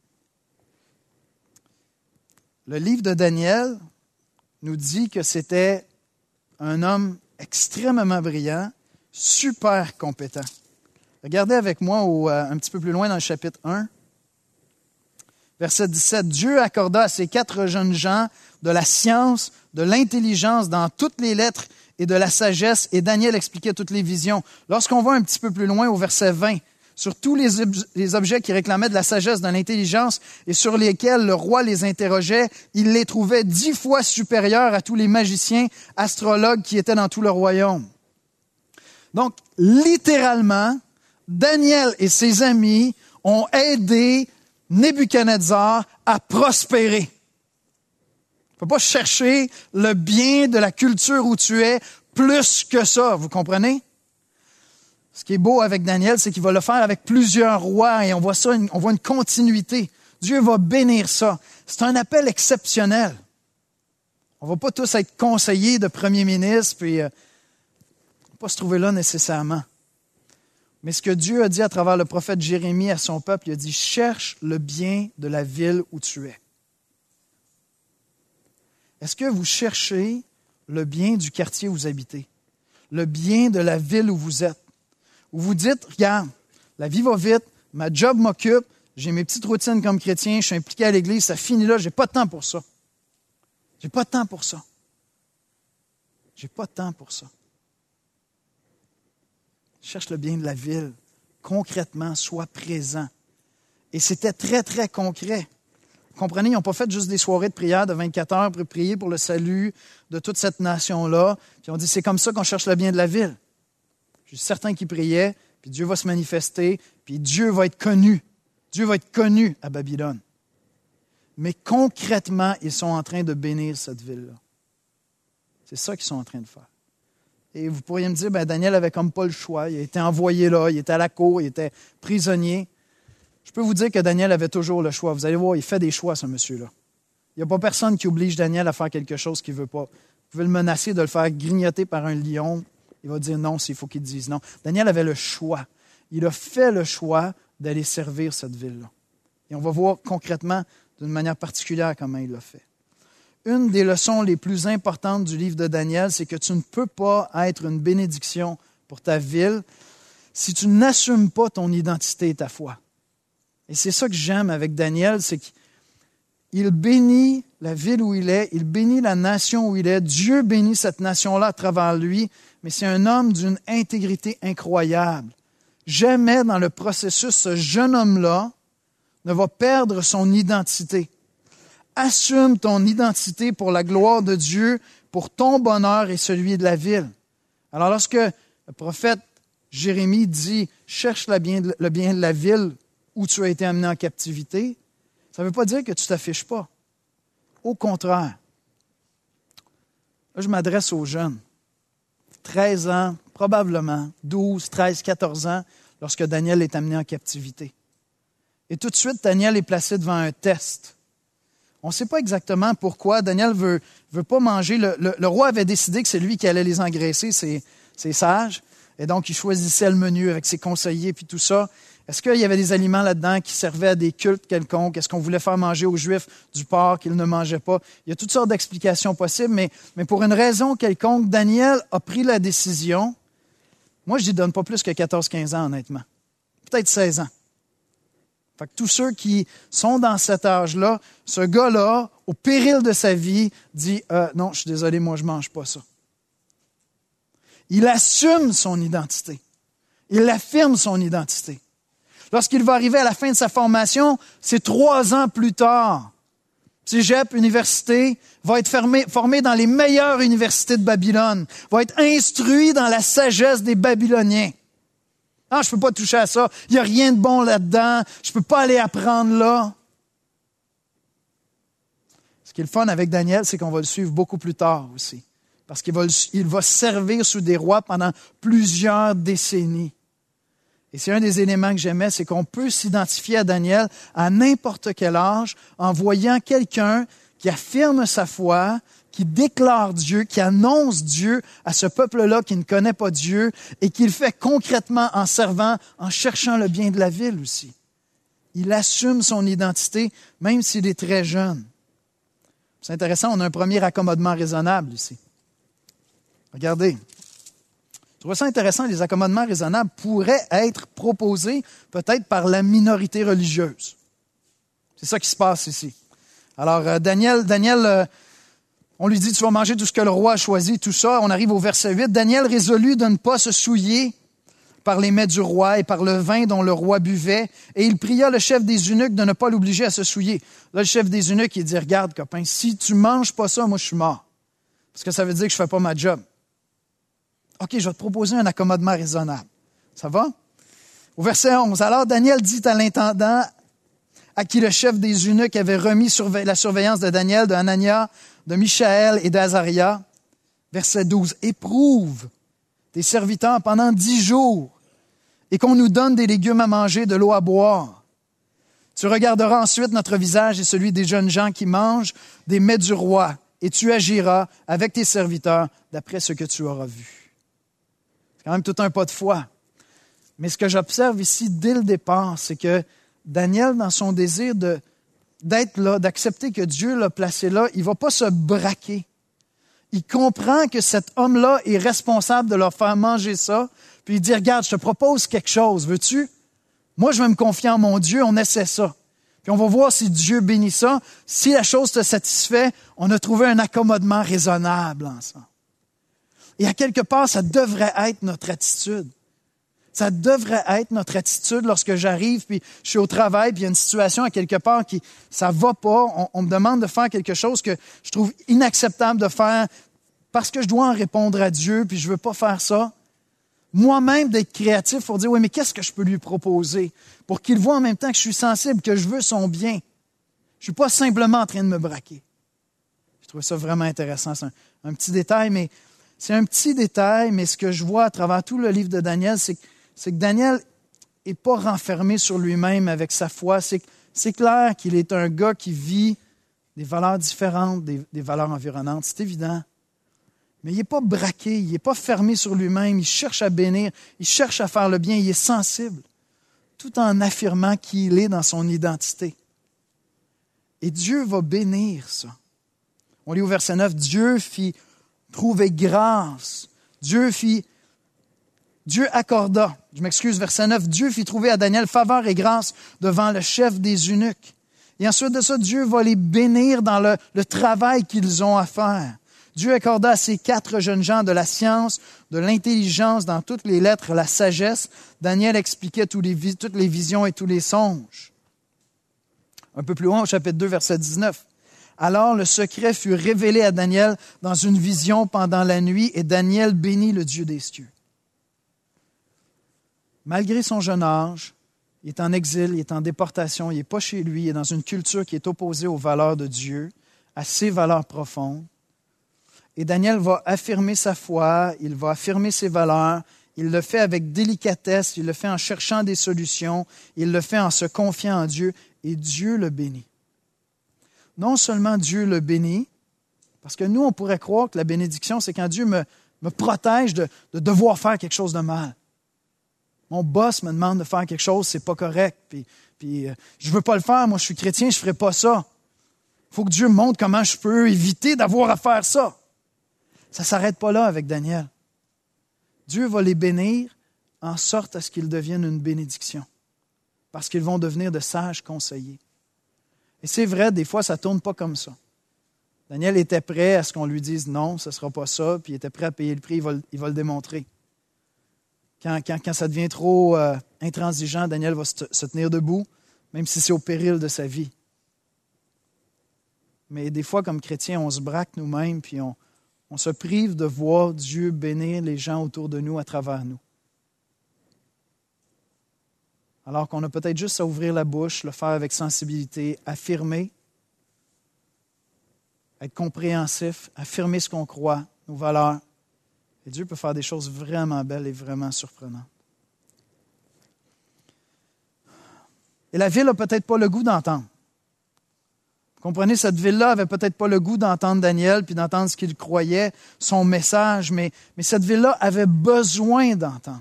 Le livre de Daniel nous dit que c'était un homme extrêmement brillant, super compétent. Regardez avec moi un petit peu plus loin dans le chapitre 1. Verset 17. « Dieu accorda à ces 4 jeunes gens de la science, de l'intelligence dans toutes les lettres et de la sagesse. » Et Daniel expliquait toutes les visions. Lorsqu'on va un petit peu plus loin au verset 20, sur tous les objets qui réclamaient de la sagesse, de l'intelligence et sur lesquels le roi les interrogeait, il les trouvait 10 fois supérieurs à tous les magiciens, astrologues qui étaient dans tout le royaume. Donc, littéralement, Daniel et ses amis ont aidé Nebuchadnezzar à prospérer. Tu ne peux pas chercher le bien de la culture où tu es plus que ça, vous comprenez? Ce qui est beau avec Daniel, c'est qu'il va le faire avec plusieurs rois et on voit ça, on voit une continuité. Dieu va bénir ça. C'est un appel exceptionnel. On ne va pas tous être conseillers de premier ministre puis pas se trouver là nécessairement. Mais ce que Dieu a dit à travers le prophète Jérémie à son peuple, il a dit « Cherche le bien de la ville où tu es. » Est-ce que vous cherchez le bien du quartier où vous habitez? Le bien de la ville où vous êtes? Où vous dites, regarde, la vie va vite, ma job m'occupe, j'ai mes petites routines comme chrétien, je suis impliqué à l'église, ça finit là, j'ai pas de temps pour ça. J'ai pas de temps pour ça. J'ai pas de temps pour ça. Cherche le bien de la ville. Concrètement, sois présent. Et c'était très, très concret. Vous comprenez, ils n'ont pas fait juste des soirées de prière de 24 heures pour prier pour le salut de toute cette nation-là. Puis on dit, c'est comme ça qu'on cherche le bien de la ville. Je suis certain qu'ils priaient, puis Dieu va se manifester, puis Dieu va être connu. Dieu va être connu à Babylone. Mais concrètement, ils sont en train de bénir cette ville-là. C'est ça qu'ils sont en train de faire. Et vous pourriez me dire, Daniel avait comme pas le choix. Il a été envoyé là, il était à la cour, il était prisonnier. Je peux vous dire que Daniel avait toujours le choix. Vous allez voir, il fait des choix, ce monsieur-là. Il n'y a pas personne qui oblige Daniel à faire quelque chose qu'il ne veut pas. Vous pouvez le menacer de le faire grignoter par un lion. Il va dire non s'il faut qu'il dise non. Daniel avait le choix. Il a fait le choix d'aller servir cette ville-là. Et on va voir concrètement, d'une manière particulière, comment il l'a fait. Une des leçons les plus importantes du livre de Daniel, c'est que tu ne peux pas être une bénédiction pour ta ville si tu n'assumes pas ton identité et ta foi. Et c'est ça que j'aime avec Daniel, c'est qu'il bénit la ville où il est, il bénit la nation où il est, Dieu bénit cette nation-là à travers lui, mais c'est un homme d'une intégrité incroyable. Jamais dans le processus, ce jeune homme-là ne va perdre son identité. Assume ton identité pour la gloire de Dieu, pour ton bonheur et celui de la ville. Alors lorsque le prophète Jérémie dit « Cherche le bien de la ville où tu as été amené en captivité », ça ne veut pas dire que tu ne t'affiches pas. Au contraire. Là, je m'adresse aux jeunes. 13 ans, probablement, 12, 13, 14 ans, lorsque Daniel est amené en captivité. Et tout de suite, Daniel est placé devant un test. On ne sait pas exactement pourquoi. Daniel veut pas manger. Le roi avait décidé que c'est lui qui allait les engraisser, ses sages. Et donc, il choisissait le menu avec ses conseillers puis tout ça. Est-ce qu'il y avait des aliments là-dedans qui servaient à des cultes quelconques? Est-ce qu'on voulait faire manger aux Juifs du porc qu'ils ne mangeaient pas? Il y a toutes sortes d'explications possibles, mais pour une raison quelconque, Daniel a pris la décision. Moi, je n'y donne pas plus que 14-15 ans, honnêtement. Peut-être 16 ans. Fait que tous ceux qui sont dans cet âge-là, ce gars-là, au péril de sa vie, dit « Non, je suis désolé, moi, je ne mange pas ça. » Il assume son identité. Il affirme son identité. Lorsqu'il va arriver à la fin de sa formation, c'est 3 ans plus tard. Cégep, université, va être formé dans les meilleures universités de Babylone, va être instruit dans la sagesse des Babyloniens. Ah, je ne peux pas toucher à ça. Il n'y a rien de bon là-dedans. Je ne peux pas aller apprendre là. Ce qui est le fun avec Daniel, c'est qu'on va le suivre beaucoup plus tard aussi. Parce qu'il va servir sous des rois pendant plusieurs décennies. Et c'est un des éléments que j'aimais, c'est qu'on peut s'identifier à Daniel à n'importe quel âge en voyant quelqu'un qui affirme sa foi, qui déclare Dieu, qui annonce Dieu à ce peuple-là qui ne connaît pas Dieu et qui le fait concrètement en servant, en cherchant le bien de la ville aussi. Il assume son identité, même s'il est très jeune. C'est intéressant, on a un premier accommodement raisonnable ici. Regardez. Je trouve ça intéressant, les accommodements raisonnables pourraient être proposés peut-être par la minorité religieuse. C'est ça qui se passe ici. Alors, Daniel, on lui dit, tu vas manger tout ce que le roi a choisi, tout ça. On arrive au verset 8. Daniel résolut de ne pas se souiller par les mets du roi et par le vin dont le roi buvait, et il pria le chef des eunuques de ne pas l'obliger à se souiller. Là, le chef des eunuques, il dit, regarde, copain, si tu manges pas ça, moi, je suis mort. Parce que ça veut dire que je fais pas ma job. OK, je vais te proposer un accommodement raisonnable. Ça va? Au verset 11, alors Daniel dit à l'intendant à qui le chef des eunuques avait remis la surveillance de Daniel, de Hanania, de Michaël et d'Azaria. Verset 12, éprouve tes serviteurs pendant 10 jours et qu'on nous donne des légumes à manger, de l'eau à boire. Tu regarderas ensuite notre visage et celui des jeunes gens qui mangent des mets du roi et tu agiras avec tes serviteurs d'après ce que tu auras vu. C'est quand même tout un pas de foi. Mais ce que j'observe ici dès le départ, c'est que Daniel, dans son désir d'être là, d'accepter que Dieu l'a placé là, il ne va pas se braquer. Il comprend que cet homme-là est responsable de leur faire manger ça, puis il dit, regarde, je te propose quelque chose, veux-tu? Moi, je vais me confier en mon Dieu, on essaie ça. Puis on va voir si Dieu bénit ça. Si la chose te satisfait, on a trouvé un accommodement raisonnable ensemble. Et à quelque part, ça devrait être notre attitude. Ça devrait être notre attitude lorsque j'arrive, puis je suis au travail, puis il y a une situation à quelque part qui, ça va pas, on me demande de faire quelque chose que je trouve inacceptable de faire parce que je dois en répondre à Dieu, puis je veux pas faire ça. Moi-même, d'être créatif pour dire, oui, mais qu'est-ce que je peux lui proposer pour qu'il voit en même temps que je suis sensible, que je veux son bien. Je suis pas simplement en train de me braquer. Je trouve ça vraiment intéressant. C'est un petit détail, mais c'est un petit détail, mais ce que je vois à travers tout le livre de Daniel, c'est que Daniel n'est pas renfermé sur lui-même avec sa foi. C'est clair qu'il est un gars qui vit des valeurs différentes des valeurs environnantes. C'est évident. Mais il n'est pas braqué, il n'est pas fermé sur lui-même. Il cherche à bénir, il cherche à faire le bien, il est sensible, tout en affirmant qui il est dans son identité. Et Dieu va bénir ça. On lit au verset 9, Dieu fit trouver grâce. Dieu accorda, verset 9, Dieu fit trouver à Daniel faveur et grâce devant le chef des eunuques. Et ensuite de ça, Dieu va les bénir dans le travail qu'ils ont à faire. Dieu accorda à ces 4 jeunes gens de la science, de l'intelligence, dans toutes les lettres, la sagesse. Daniel expliquait toutes les visions et tous les songes. Un peu plus loin, au chapitre 2, verset 19. Alors le secret fut révélé à Daniel dans une vision pendant la nuit, et Daniel bénit le Dieu des cieux. Malgré son jeune âge, il est en exil, il est en déportation, il n'est pas chez lui, il est dans une culture qui est opposée aux valeurs de Dieu, à ses valeurs profondes. Et Daniel va affirmer sa foi, il va affirmer ses valeurs, il le fait avec délicatesse, il le fait en cherchant des solutions, il le fait en se confiant en Dieu, et Dieu le bénit. Non seulement Dieu le bénit, parce que nous, on pourrait croire que la bénédiction, c'est quand Dieu me protège de devoir faire quelque chose de mal. Mon boss me demande de faire quelque chose, c'est pas correct, puis je veux pas le faire, moi je suis chrétien, je ferai pas ça. Il faut que Dieu me montre comment je peux éviter d'avoir à faire ça. Ça ne s'arrête pas là avec Daniel. Dieu va les bénir en sorte à ce qu'ils deviennent une bénédiction, parce qu'ils vont devenir de sages conseillers. Et c'est vrai, des fois, ça ne tourne pas comme ça. Daniel était prêt à ce qu'on lui dise non, ce ne sera pas ça, puis il était prêt à payer le prix, il va le démontrer. Quand ça devient trop intransigeant, Daniel va se tenir debout, même si c'est au péril de sa vie. Mais des fois, comme chrétiens, on se braque nous-mêmes, puis on se prive de voir Dieu bénir les gens autour de nous à travers nous. alors qu'on a peut-être juste à ouvrir la bouche, le faire avec sensibilité, affirmer, être compréhensif, affirmer ce qu'on croit, nos valeurs. Et Dieu peut faire des choses vraiment belles et vraiment surprenantes. Et la ville n'a peut-être pas le goût d'entendre. Vous comprenez, cette ville-là avait peut-être pas le goût d'entendre Daniel puis d'entendre ce qu'il croyait, son message, mais cette ville-là avait besoin d'entendre.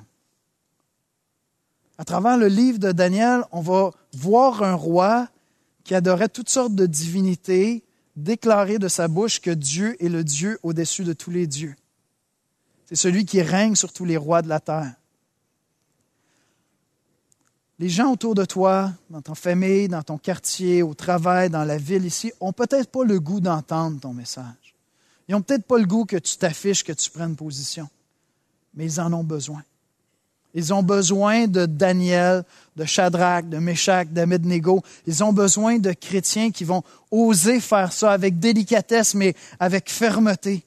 À travers le livre de Daniel, on va voir un roi qui adorait toutes sortes de divinités, déclarer de sa bouche que Dieu est le Dieu au-dessus de tous les dieux. C'est celui qui règne sur tous les rois de la terre. Les gens autour de toi, dans ton famille, dans ton quartier, au travail, dans la ville ici, n'ont peut-être pas le goût d'entendre ton message. Ils n'ont peut-être pas le goût que tu t'affiches, que tu prennes position. Mais ils en ont besoin. Ils ont besoin de Daniel, de Shadrach, de Meshach, d'Abednego. Ils ont besoin de chrétiens qui vont oser faire ça avec délicatesse, mais avec fermeté.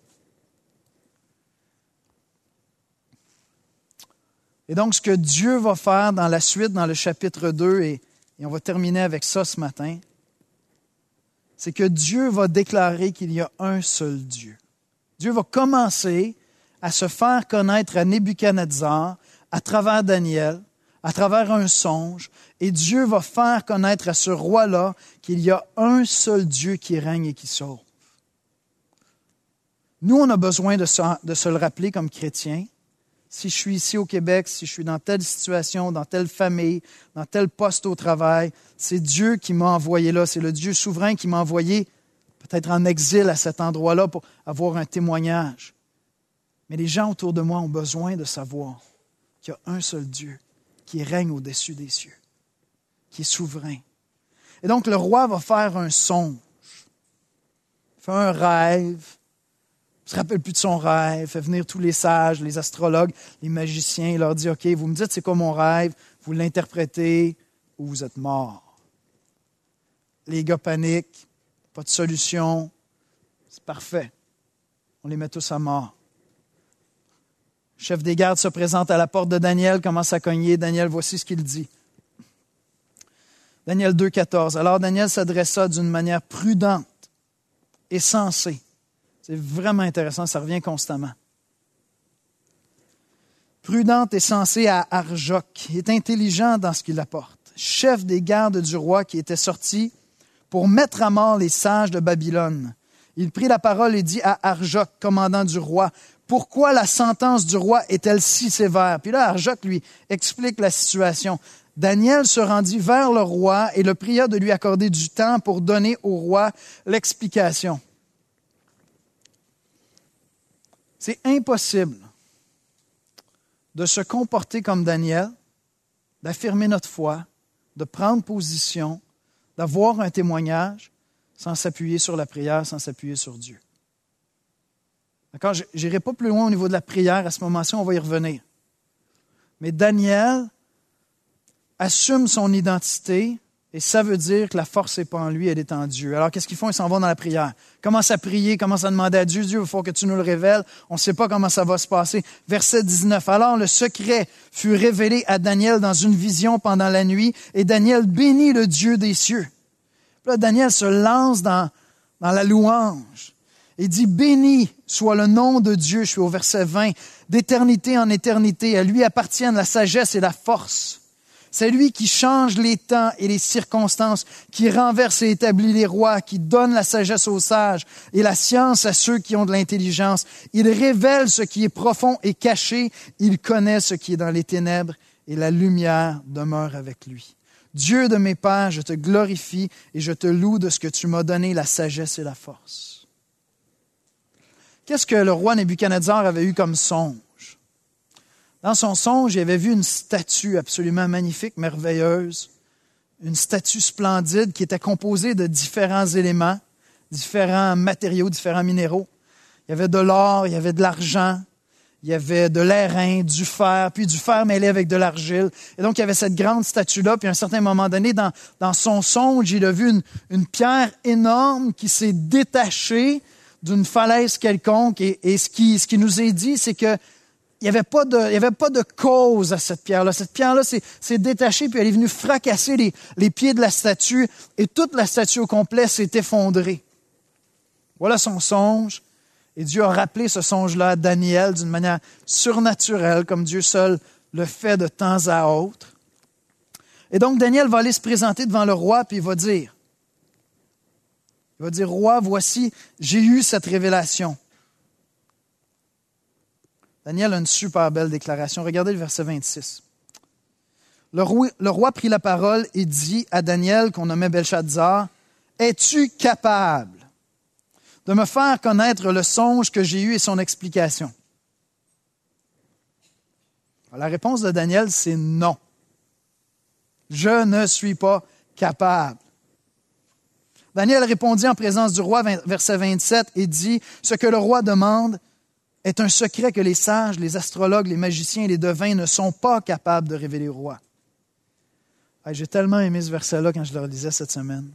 Et donc, ce que Dieu va faire dans la suite, dans le chapitre 2, et on va terminer avec ça ce matin, c'est que Dieu va déclarer qu'il y a un seul Dieu. Dieu va commencer à se faire connaître à Nebuchadnezzar à travers Daniel, à travers un songe, et Dieu va faire connaître à ce roi-là qu'il y a un seul Dieu qui règne et qui sauve. Nous, on a besoin de se le rappeler comme chrétiens. Si je suis ici au Québec, si je suis dans telle situation, dans telle famille, dans tel poste au travail, c'est Dieu qui m'a envoyé là. C'est le Dieu souverain qui m'a envoyé peut-être en exil à cet endroit-là pour avoir un témoignage. Mais les gens autour de moi ont besoin de savoir qu'il y a un seul Dieu qui règne au-dessus des cieux, qui est souverain. Et donc le roi va faire un songe, il fait un rêve. Il ne se rappelle plus de son rêve, fait venir tous les sages, les astrologues, les magiciens, il leur dit, OK, vous me dites c'est quoi mon rêve, vous l'interprétez ou vous êtes mort. Les gars paniquent, pas de solution, c'est parfait. On les met tous à mort. Le chef des gardes se présente à la porte de Daniel, commence à cogner. Daniel, voici ce qu'il dit. Daniel 2, 14. Alors Daniel s'adressa d'une manière prudente et sensée. C'est vraiment intéressant, ça revient constamment. Prudente et sensée à Arjoc, qui est intelligent dans ce qu'il apporte, chef des gardes du roi qui était sorti pour mettre à mort les sages de Babylone. Il prit la parole et dit à Arjoc, commandant du roi, « Pourquoi la sentence du roi est-elle si sévère? » Puis là, Arjoc lui explique la situation. Daniel se rendit vers le roi et le pria de lui accorder du temps pour donner au roi l'explication. C'est impossible de se comporter comme Daniel, d'affirmer notre foi, de prendre position, d'avoir un témoignage sans s'appuyer sur la prière, sans s'appuyer sur Dieu. D'accord? Je n'irai pas plus loin au niveau de la prière. À ce moment-ci, on va y revenir. Mais Daniel assume son identité et ça veut dire que la force n'est pas en lui, elle est en Dieu. Alors, qu'est-ce qu'ils font? Ils s'en vont dans la prière. Commencent à prier, commencent à demander à Dieu. Dieu, il faut que tu nous le révèles. On ne sait pas comment ça va se passer. Verset 19. Alors, le secret fut révélé à Daniel dans une vision pendant la nuit et Daniel bénit le Dieu des cieux. Puis là, Daniel se lance dans la louange. Il dit, béni soit le nom de Dieu, je suis au verset 20, d'éternité en éternité. À lui appartiennent la sagesse et la force. C'est lui qui change les temps et les circonstances, qui renverse et établit les rois, qui donne la sagesse aux sages et la science à ceux qui ont de l'intelligence. Il révèle ce qui est profond et caché. Il connaît ce qui est dans les ténèbres et la lumière demeure avec lui. Dieu de mes pères, je te glorifie et je te loue de ce que tu m'as donné, la sagesse et la force. Qu'est-ce que le roi Nebuchadnezzar avait eu comme songe? Dans son songe, il avait vu une statue absolument magnifique, merveilleuse, une statue splendide qui était composée de différents éléments, différents matériaux, différents minéraux. Il y avait de l'or, il y avait de l'argent, il y avait de l'airain, du fer, puis du fer mêlé avec de l'argile. Et donc, il y avait cette grande statue-là, puis à un certain moment donné, dans son songe, il a vu une pierre énorme qui s'est détachée d'une falaise quelconque. Et ce qui nous est dit, c'est que il n'y avait pas de cause à cette pierre-là. Cette pierre-là s'est détachée, puis elle est venue fracasser les pieds de la statue, et toute la statue au complet s'est effondrée. Voilà son songe. Et Dieu a rappelé ce songe-là à Daniel d'une manière surnaturelle, comme Dieu seul le fait de temps à autre. Et donc, Daniel va aller se présenter devant le roi, puis il va dire, roi, voici, j'ai eu cette révélation. Daniel a une super belle déclaration. Regardez le verset 26. Le roi prit la parole et dit à Daniel, qu'on nommait Belchazzar, « Es-tu capable de me faire connaître le songe que j'ai eu et son explication? » La réponse de Daniel, c'est non. Je ne suis pas capable. Daniel répondit en présence du roi, verset 27, et dit, « Ce que le roi demande est un secret que les sages, les astrologues, les magiciens et les devins ne sont pas capables de révéler au roi. » J'ai tellement aimé ce verset-là quand je le relisais cette semaine.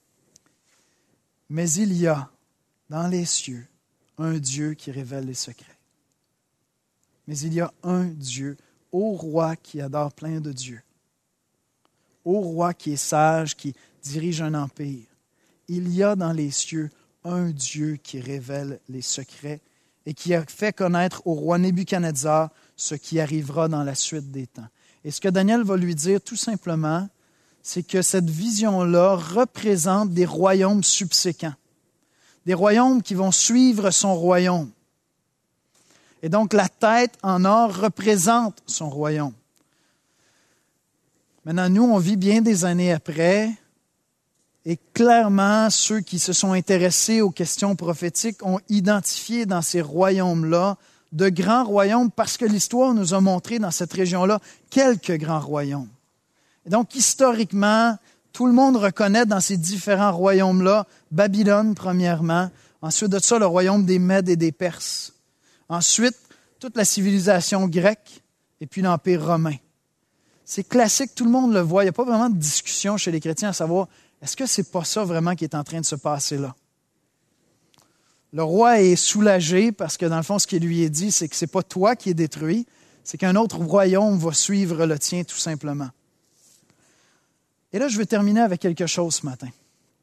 « Mais il y a dans les cieux un Dieu qui révèle les secrets. Mais il y a un Dieu, ô roi qui adore plein de dieux, ô roi qui est sage, qui dirige un empire. Il y a dans les cieux un Dieu qui révèle les secrets et qui a fait connaître au roi Nebuchadnezzar ce qui arrivera dans la suite des temps. » Et ce que Daniel va lui dire tout simplement, c'est que cette vision-là représente des royaumes subséquents, des royaumes qui vont suivre son royaume. Et donc la tête en or représente son royaume. Maintenant, nous, on vit bien des années après, et clairement, ceux qui se sont intéressés aux questions prophétiques ont identifié dans ces royaumes-là de grands royaumes parce que l'histoire nous a montré dans cette région-là quelques grands royaumes. Et donc, historiquement, tout le monde reconnaît dans ces différents royaumes-là Babylone, premièrement, ensuite de ça, le royaume des Mèdes et des Perses. Ensuite, toute la civilisation grecque et puis l'Empire romain. C'est classique, tout le monde le voit. Il n'y a pas vraiment de discussion chez les chrétiens à savoir est-ce que c'est pas ça vraiment qui est en train de se passer là? Le roi est soulagé parce que dans le fond, ce qui lui est dit, c'est que ce n'est pas toi qui es détruit, c'est qu'un autre royaume va suivre le tien tout simplement. Et là, je veux terminer avec quelque chose ce matin.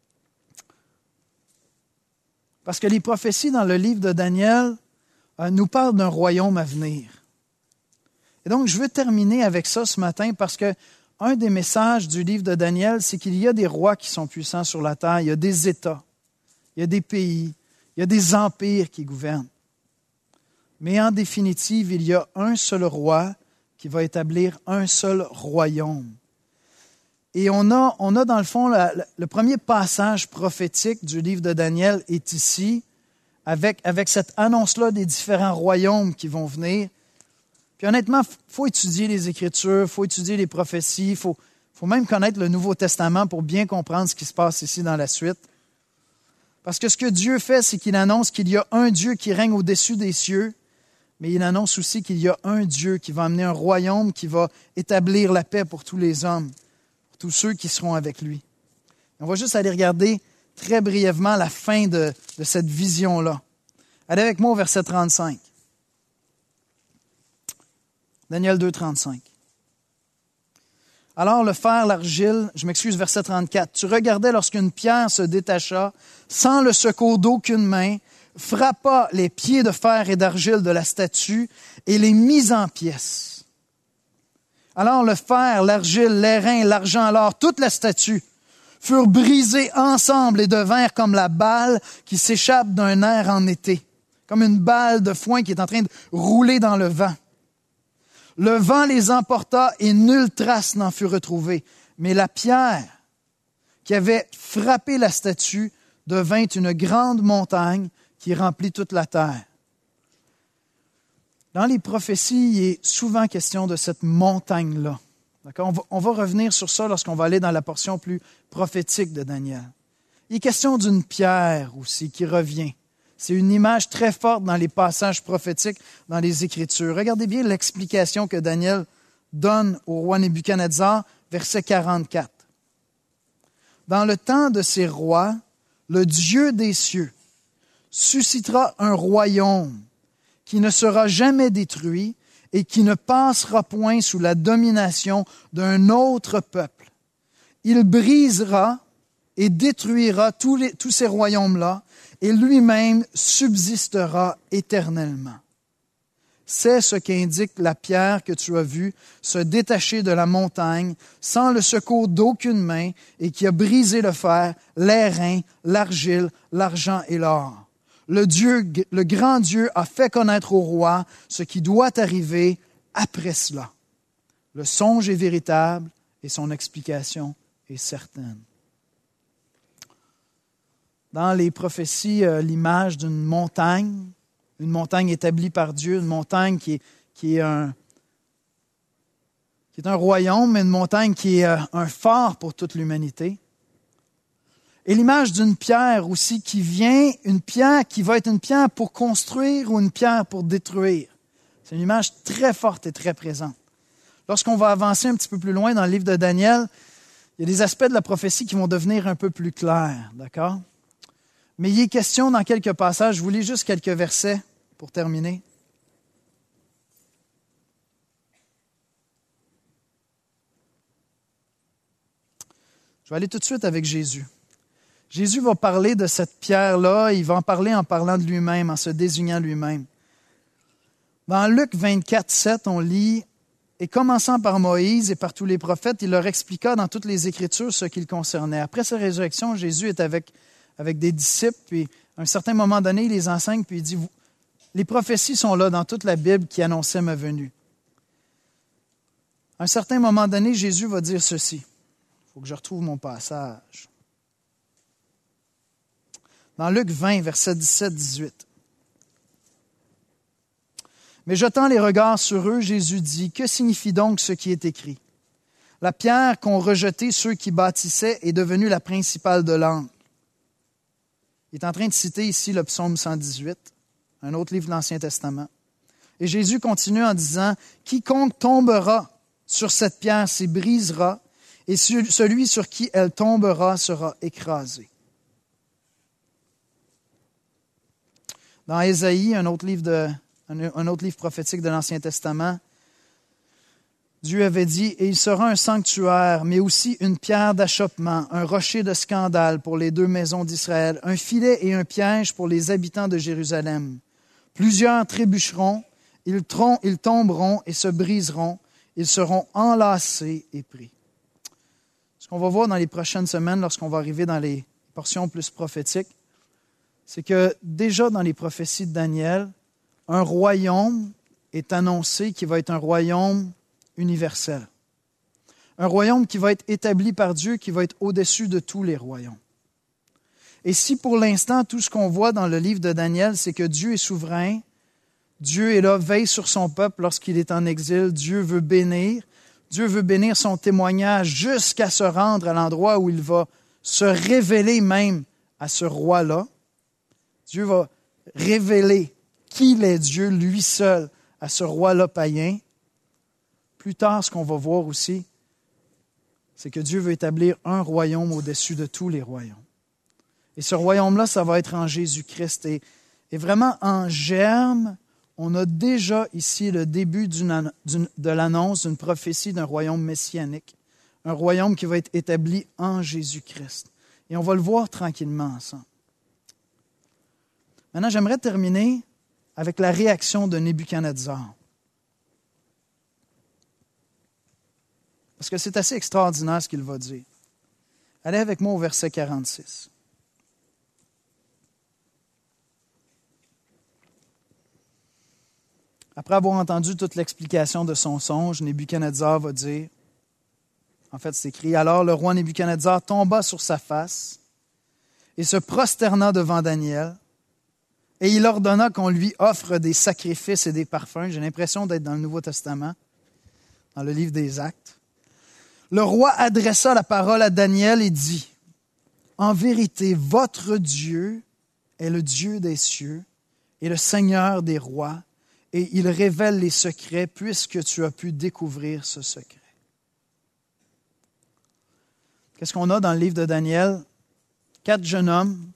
Parce que les prophéties dans le livre de Daniel nous parlent d'un royaume à venir. Et donc, je veux terminer avec ça ce matin parce que un des messages du livre de Daniel, c'est qu'il y a des rois qui sont puissants sur la terre, il y a des États, il y a des pays, il y a des empires qui gouvernent. Mais en définitive, il y a un seul roi qui va établir un seul royaume. Et on a dans le fond, le premier passage prophétique du livre de Daniel est ici, avec cette annonce-là des différents royaumes qui vont venir. Puis honnêtement, il faut étudier les Écritures, il faut étudier les prophéties, il faut même connaître le Nouveau Testament pour bien comprendre ce qui se passe ici dans la suite. Parce que ce que Dieu fait, c'est qu'il annonce qu'il y a un Dieu qui règne au-dessus des cieux, mais il annonce aussi qu'il y a un Dieu qui va amener un royaume qui va établir la paix pour tous les hommes, pour tous ceux qui seront avec lui. On va juste aller regarder très brièvement la fin de cette vision-là. Allez avec moi au verset 35. Daniel 2, 35. Alors le fer, l'argile, verset 34. Tu regardais lorsqu'une pierre se détacha, sans le secours d'aucune main, frappa les pieds de fer et d'argile de la statue et les mit en pièces. Alors le fer, l'argile, l'airain, l'argent, l'or, toute la statue furent brisés ensemble et devinrent comme la balle qui s'échappe d'un air en été, comme une balle de foin qui est en train de rouler dans le vent. Le vent les emporta et nulle trace n'en fut retrouvée. Mais la pierre qui avait frappé la statue devint une grande montagne qui remplit toute la terre. Dans les prophéties, il est souvent question de cette montagne-là. D'accord? On va revenir sur ça lorsqu'on va aller dans la portion plus prophétique de Daniel. Il est question d'une pierre aussi qui revient. C'est une image très forte dans les passages prophétiques dans les Écritures. Regardez bien l'explication que Daniel donne au roi Nebuchadnezzar, verset 44. Dans le temps de ces rois, le Dieu des cieux suscitera un royaume qui ne sera jamais détruit et qui ne passera point sous la domination d'un autre peuple. Il brisera et détruira tous ces royaumes-là, et lui-même subsistera éternellement. C'est ce qu'indique la pierre que tu as vue se détacher de la montagne sans le secours d'aucune main et qui a brisé le fer, l'airain, l'argile, l'argent et l'or. Le grand Dieu a fait connaître au roi ce qui doit arriver après cela. Le songe est véritable et son explication est certaine. Dans les prophéties, l'image d'une montagne établie par Dieu, une montagne qui est un royaume, mais une montagne qui est un phare pour toute l'humanité. Et l'image d'une pierre aussi une pierre qui va être une pierre pour construire ou une pierre pour détruire. C'est une image très forte et très présente. Lorsqu'on va avancer un petit peu plus loin dans le livre de Daniel, il y a des aspects de la prophétie qui vont devenir un peu plus clairs, d'accord? Mais il est question dans quelques passages, je vous lis juste quelques versets pour terminer. Je vais aller tout de suite avec Jésus. Jésus va parler de cette pierre-là, il va en parler en parlant de lui-même, en se désignant lui-même. Dans Luc 24, 7, on lit « Et commençant par Moïse et par tous les prophètes, il leur expliqua dans toutes les Écritures ce qui le concernait. » Après sa résurrection, Jésus est avec des disciples, puis à un certain moment donné, il les enseigne, puis il dit « Les prophéties sont là dans toute la Bible qui annonçaient ma venue. » À un certain moment donné, Jésus va dire ceci. Il faut que je retrouve mon passage. Dans Luc 20, versets 17-18. Mais jetant les regards sur eux, Jésus dit, « Que signifie donc ce qui est écrit? La pierre qu'ont rejetée ceux qui bâtissaient est devenue la principale de l'angle. » Il est en train de citer ici le psaume 118, un autre livre de l'Ancien Testament. Et Jésus continue en disant, « Quiconque tombera sur cette pierre s'y brisera, et celui sur qui elle tombera sera écrasé. » Dans Ésaïe, un autre livre prophétique de l'Ancien Testament, Dieu avait dit, « Et il sera un sanctuaire, mais aussi une pierre d'achoppement, un rocher de scandale pour les deux maisons d'Israël, un filet et un piège pour les habitants de Jérusalem. Plusieurs trébucheront, ils tomberont et se briseront, ils seront enlacés et pris. » Ce qu'on va voir dans les prochaines semaines, lorsqu'on va arriver dans les portions plus prophétiques, c'est que déjà dans les prophéties de Daniel, un royaume est annoncé qui va être un royaume universel. Un royaume qui va être établi par Dieu, qui va être au-dessus de tous les royaumes. Et si pour l'instant, tout ce qu'on voit dans le livre de Daniel, c'est que Dieu est souverain, Dieu est là, veille sur son peuple lorsqu'il est en exil, Dieu veut bénir son témoignage jusqu'à se rendre à l'endroit où il va se révéler même à ce roi-là. Dieu va révéler qu'il est Dieu, lui seul, à ce roi-là païen. Plus tard, ce qu'on va voir aussi, c'est que Dieu veut établir un royaume au-dessus de tous les royaumes. Et ce royaume-là, ça va être en Jésus-Christ. Et vraiment, en germe, on a déjà ici le début de l'annonce d'une prophétie d'un royaume messianique, un royaume qui va être établi en Jésus-Christ. Et on va le voir tranquillement ensemble. Maintenant, j'aimerais terminer avec la réaction de Nebuchadnezzar. Parce que c'est assez extraordinaire ce qu'il va dire. Allez avec moi au verset 46. Après avoir entendu toute l'explication de son songe, Nebuchadnezzar va dire, en fait c'est écrit, « Alors le roi Nebuchadnezzar tomba sur sa face et se prosterna devant Daniel, et il ordonna qu'on lui offre des sacrifices et des parfums. » J'ai l'impression d'être dans le Nouveau Testament, dans le livre des Actes. Le roi adressa la parole à Daniel et dit, « En vérité, votre Dieu est le Dieu des cieux et le Seigneur des rois, et il révèle les secrets puisque tu as pu découvrir ce secret. » Qu'est-ce qu'on a dans le livre de Daniel? 4 jeunes hommes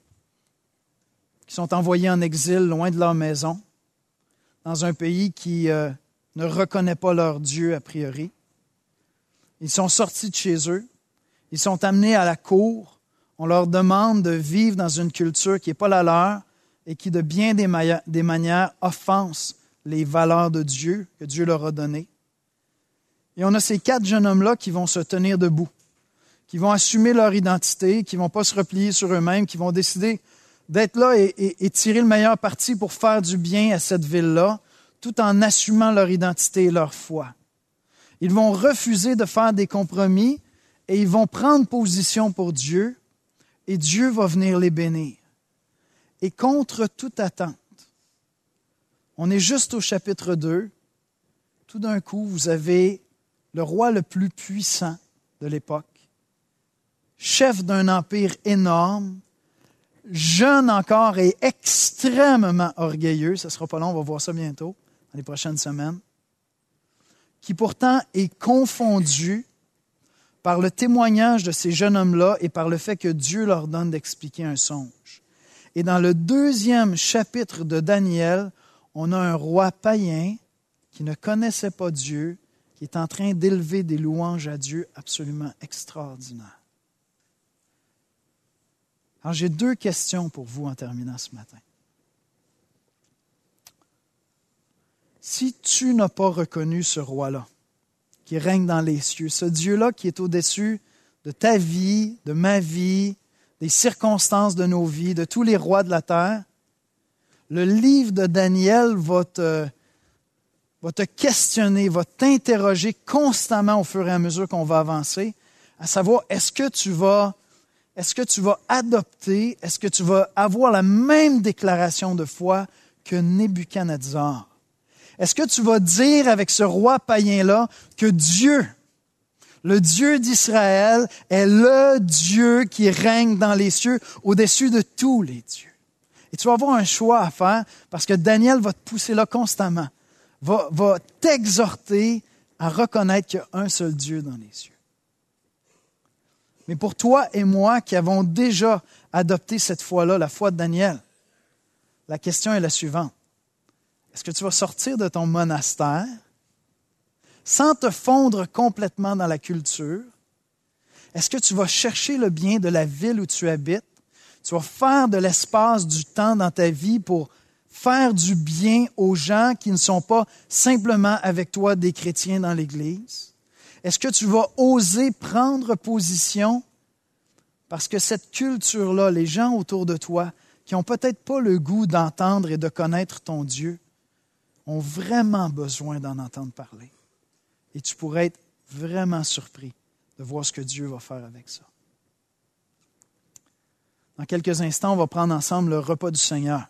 qui sont envoyés en exil loin de leur maison, dans un pays qui ne reconnaît pas leur Dieu a priori. Ils sont sortis de chez eux. Ils sont amenés à la cour. On leur demande de vivre dans une culture qui n'est pas la leur et qui, de bien des manières, offense les valeurs de Dieu que Dieu leur a données. Et on a ces 4 jeunes hommes-là qui vont se tenir debout, qui vont assumer leur identité, qui ne vont pas se replier sur eux-mêmes, qui vont décider d'être là et tirer le meilleur parti pour faire du bien à cette ville-là, tout en assumant leur identité et leur foi. Ils vont refuser de faire des compromis et ils vont prendre position pour Dieu et Dieu va venir les bénir. Et contre toute attente, on est juste au chapitre 2, tout d'un coup, vous avez le roi le plus puissant de l'époque, chef d'un empire énorme, jeune encore et extrêmement orgueilleux, ça ne sera pas long, on va voir ça bientôt, dans les prochaines semaines, qui pourtant est confondu par le témoignage de ces jeunes hommes-là et par le fait que Dieu leur donne d'expliquer un songe. Et dans le 2e chapitre de Daniel, on a un roi païen qui ne connaissait pas Dieu, qui est en train d'élever des louanges à Dieu absolument extraordinaires. Alors, j'ai 2 questions pour vous en terminant ce matin. Si tu n'as pas reconnu ce roi-là, qui règne dans les cieux, ce Dieu-là qui est au-dessus de ta vie, de ma vie, des circonstances de nos vies, de tous les rois de la terre, le livre de Daniel va te questionner, va t'interroger constamment au fur et à mesure qu'on va avancer, à savoir, est-ce que tu vas adopter, est-ce que tu vas avoir la même déclaration de foi que Nebuchadnezzar? Est-ce que tu vas dire avec ce roi païen-là que Dieu, le Dieu d'Israël, est le Dieu qui règne dans les cieux au-dessus de tous les dieux? Et tu vas avoir un choix à faire parce que Daniel va te pousser là constamment, va t'exhorter à reconnaître qu'il y a un seul Dieu dans les cieux. Mais pour toi et moi qui avons déjà adopté cette foi-là, la foi de Daniel, la question est la suivante. Est-ce que tu vas sortir de ton monastère sans te fondre complètement dans la culture? Est-ce que tu vas chercher le bien de la ville où tu habites? Tu vas faire de l'espace, du temps dans ta vie pour faire du bien aux gens qui ne sont pas simplement avec toi des chrétiens dans l'Église? Est-ce que tu vas oser prendre position parce que cette culture-là, les gens autour de toi qui n'ont peut-être pas le goût d'entendre et de connaître ton Dieu, ont vraiment besoin d'en entendre parler. Et tu pourrais être vraiment surpris de voir ce que Dieu va faire avec ça. Dans quelques instants, on va prendre ensemble le repas du Seigneur.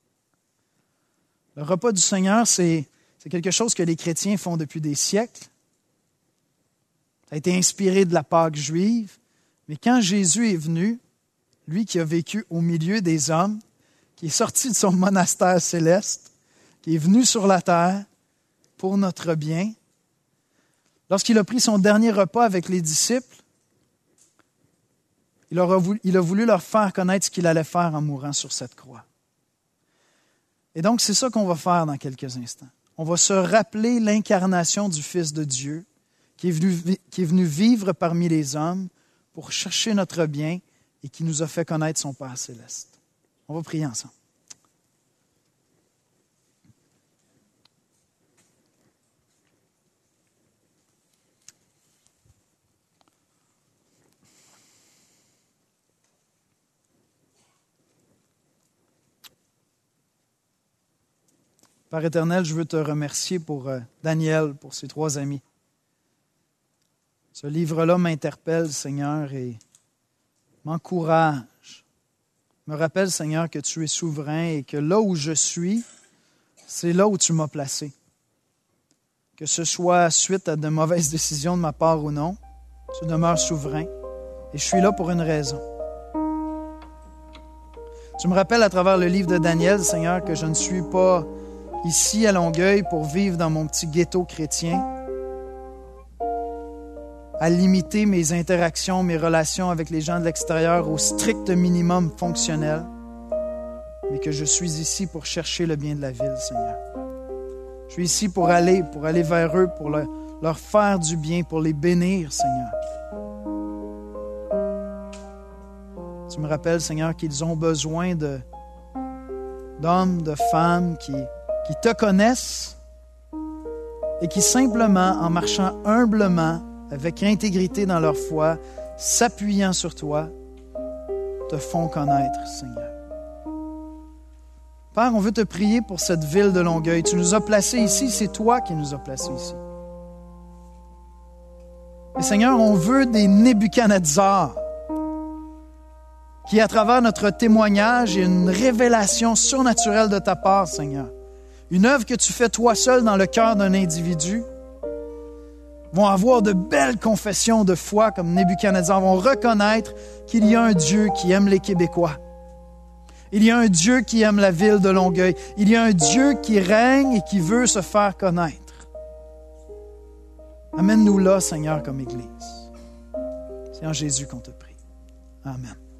Le repas du Seigneur, c'est quelque chose que les chrétiens font depuis des siècles. Ça a été inspiré de la Pâque juive. Mais quand Jésus est venu, lui qui a vécu au milieu des hommes, qui est sorti de son monastère céleste, qui est venu sur la terre pour notre bien, lorsqu'il a pris son dernier repas avec les disciples, il a voulu leur faire connaître ce qu'il allait faire en mourant sur cette croix. Et donc, c'est ça qu'on va faire dans quelques instants. On va se rappeler l'incarnation du Fils de Dieu qui est venu vivre parmi les hommes pour chercher notre bien et qui nous a fait connaître son Père céleste. On va prier ensemble. Père éternel, je veux te remercier pour Daniel, pour ses 3 amis. Ce livre-là m'interpelle, Seigneur, et m'encourage. Me rappelle, Seigneur, que tu es souverain et que là où je suis, c'est là où tu m'as placé. Que ce soit suite à de mauvaises décisions de ma part ou non, tu demeures souverain. Et je suis là pour une raison. Tu me rappelles à travers le livre de Daniel, Seigneur, que je ne suis pas ici à Longueuil pour vivre dans mon petit ghetto chrétien, à limiter mes interactions, mes relations avec les gens de l'extérieur au strict minimum fonctionnel, mais que je suis ici pour chercher le bien de la ville, Seigneur. Je suis ici pour aller vers eux, pour leur faire du bien, pour les bénir, Seigneur. Tu me rappelles, Seigneur, qu'ils ont besoin d'hommes, de femmes qui te connaissent et qui simplement, en marchant humblement, avec intégrité dans leur foi, s'appuyant sur toi, te font connaître, Seigneur. Père, on veut te prier pour cette ville de Longueuil. Tu nous as placés ici, c'est toi qui nous as placés ici. Et Seigneur, on veut des Nebuchadnezzar qui, à travers notre témoignage, et une révélation surnaturelle de ta part, Seigneur, une œuvre que tu fais toi seul dans le cœur d'un individu, vont avoir de belles confessions de foi comme Nebuchadnezzar, vont reconnaître qu'il y a un Dieu qui aime les Québécois. Il y a un Dieu qui aime la ville de Longueuil. Il y a un Dieu qui règne et qui veut se faire connaître. Amène-nous là, Seigneur, comme Église. C'est en Jésus qu'on te prie. Amen.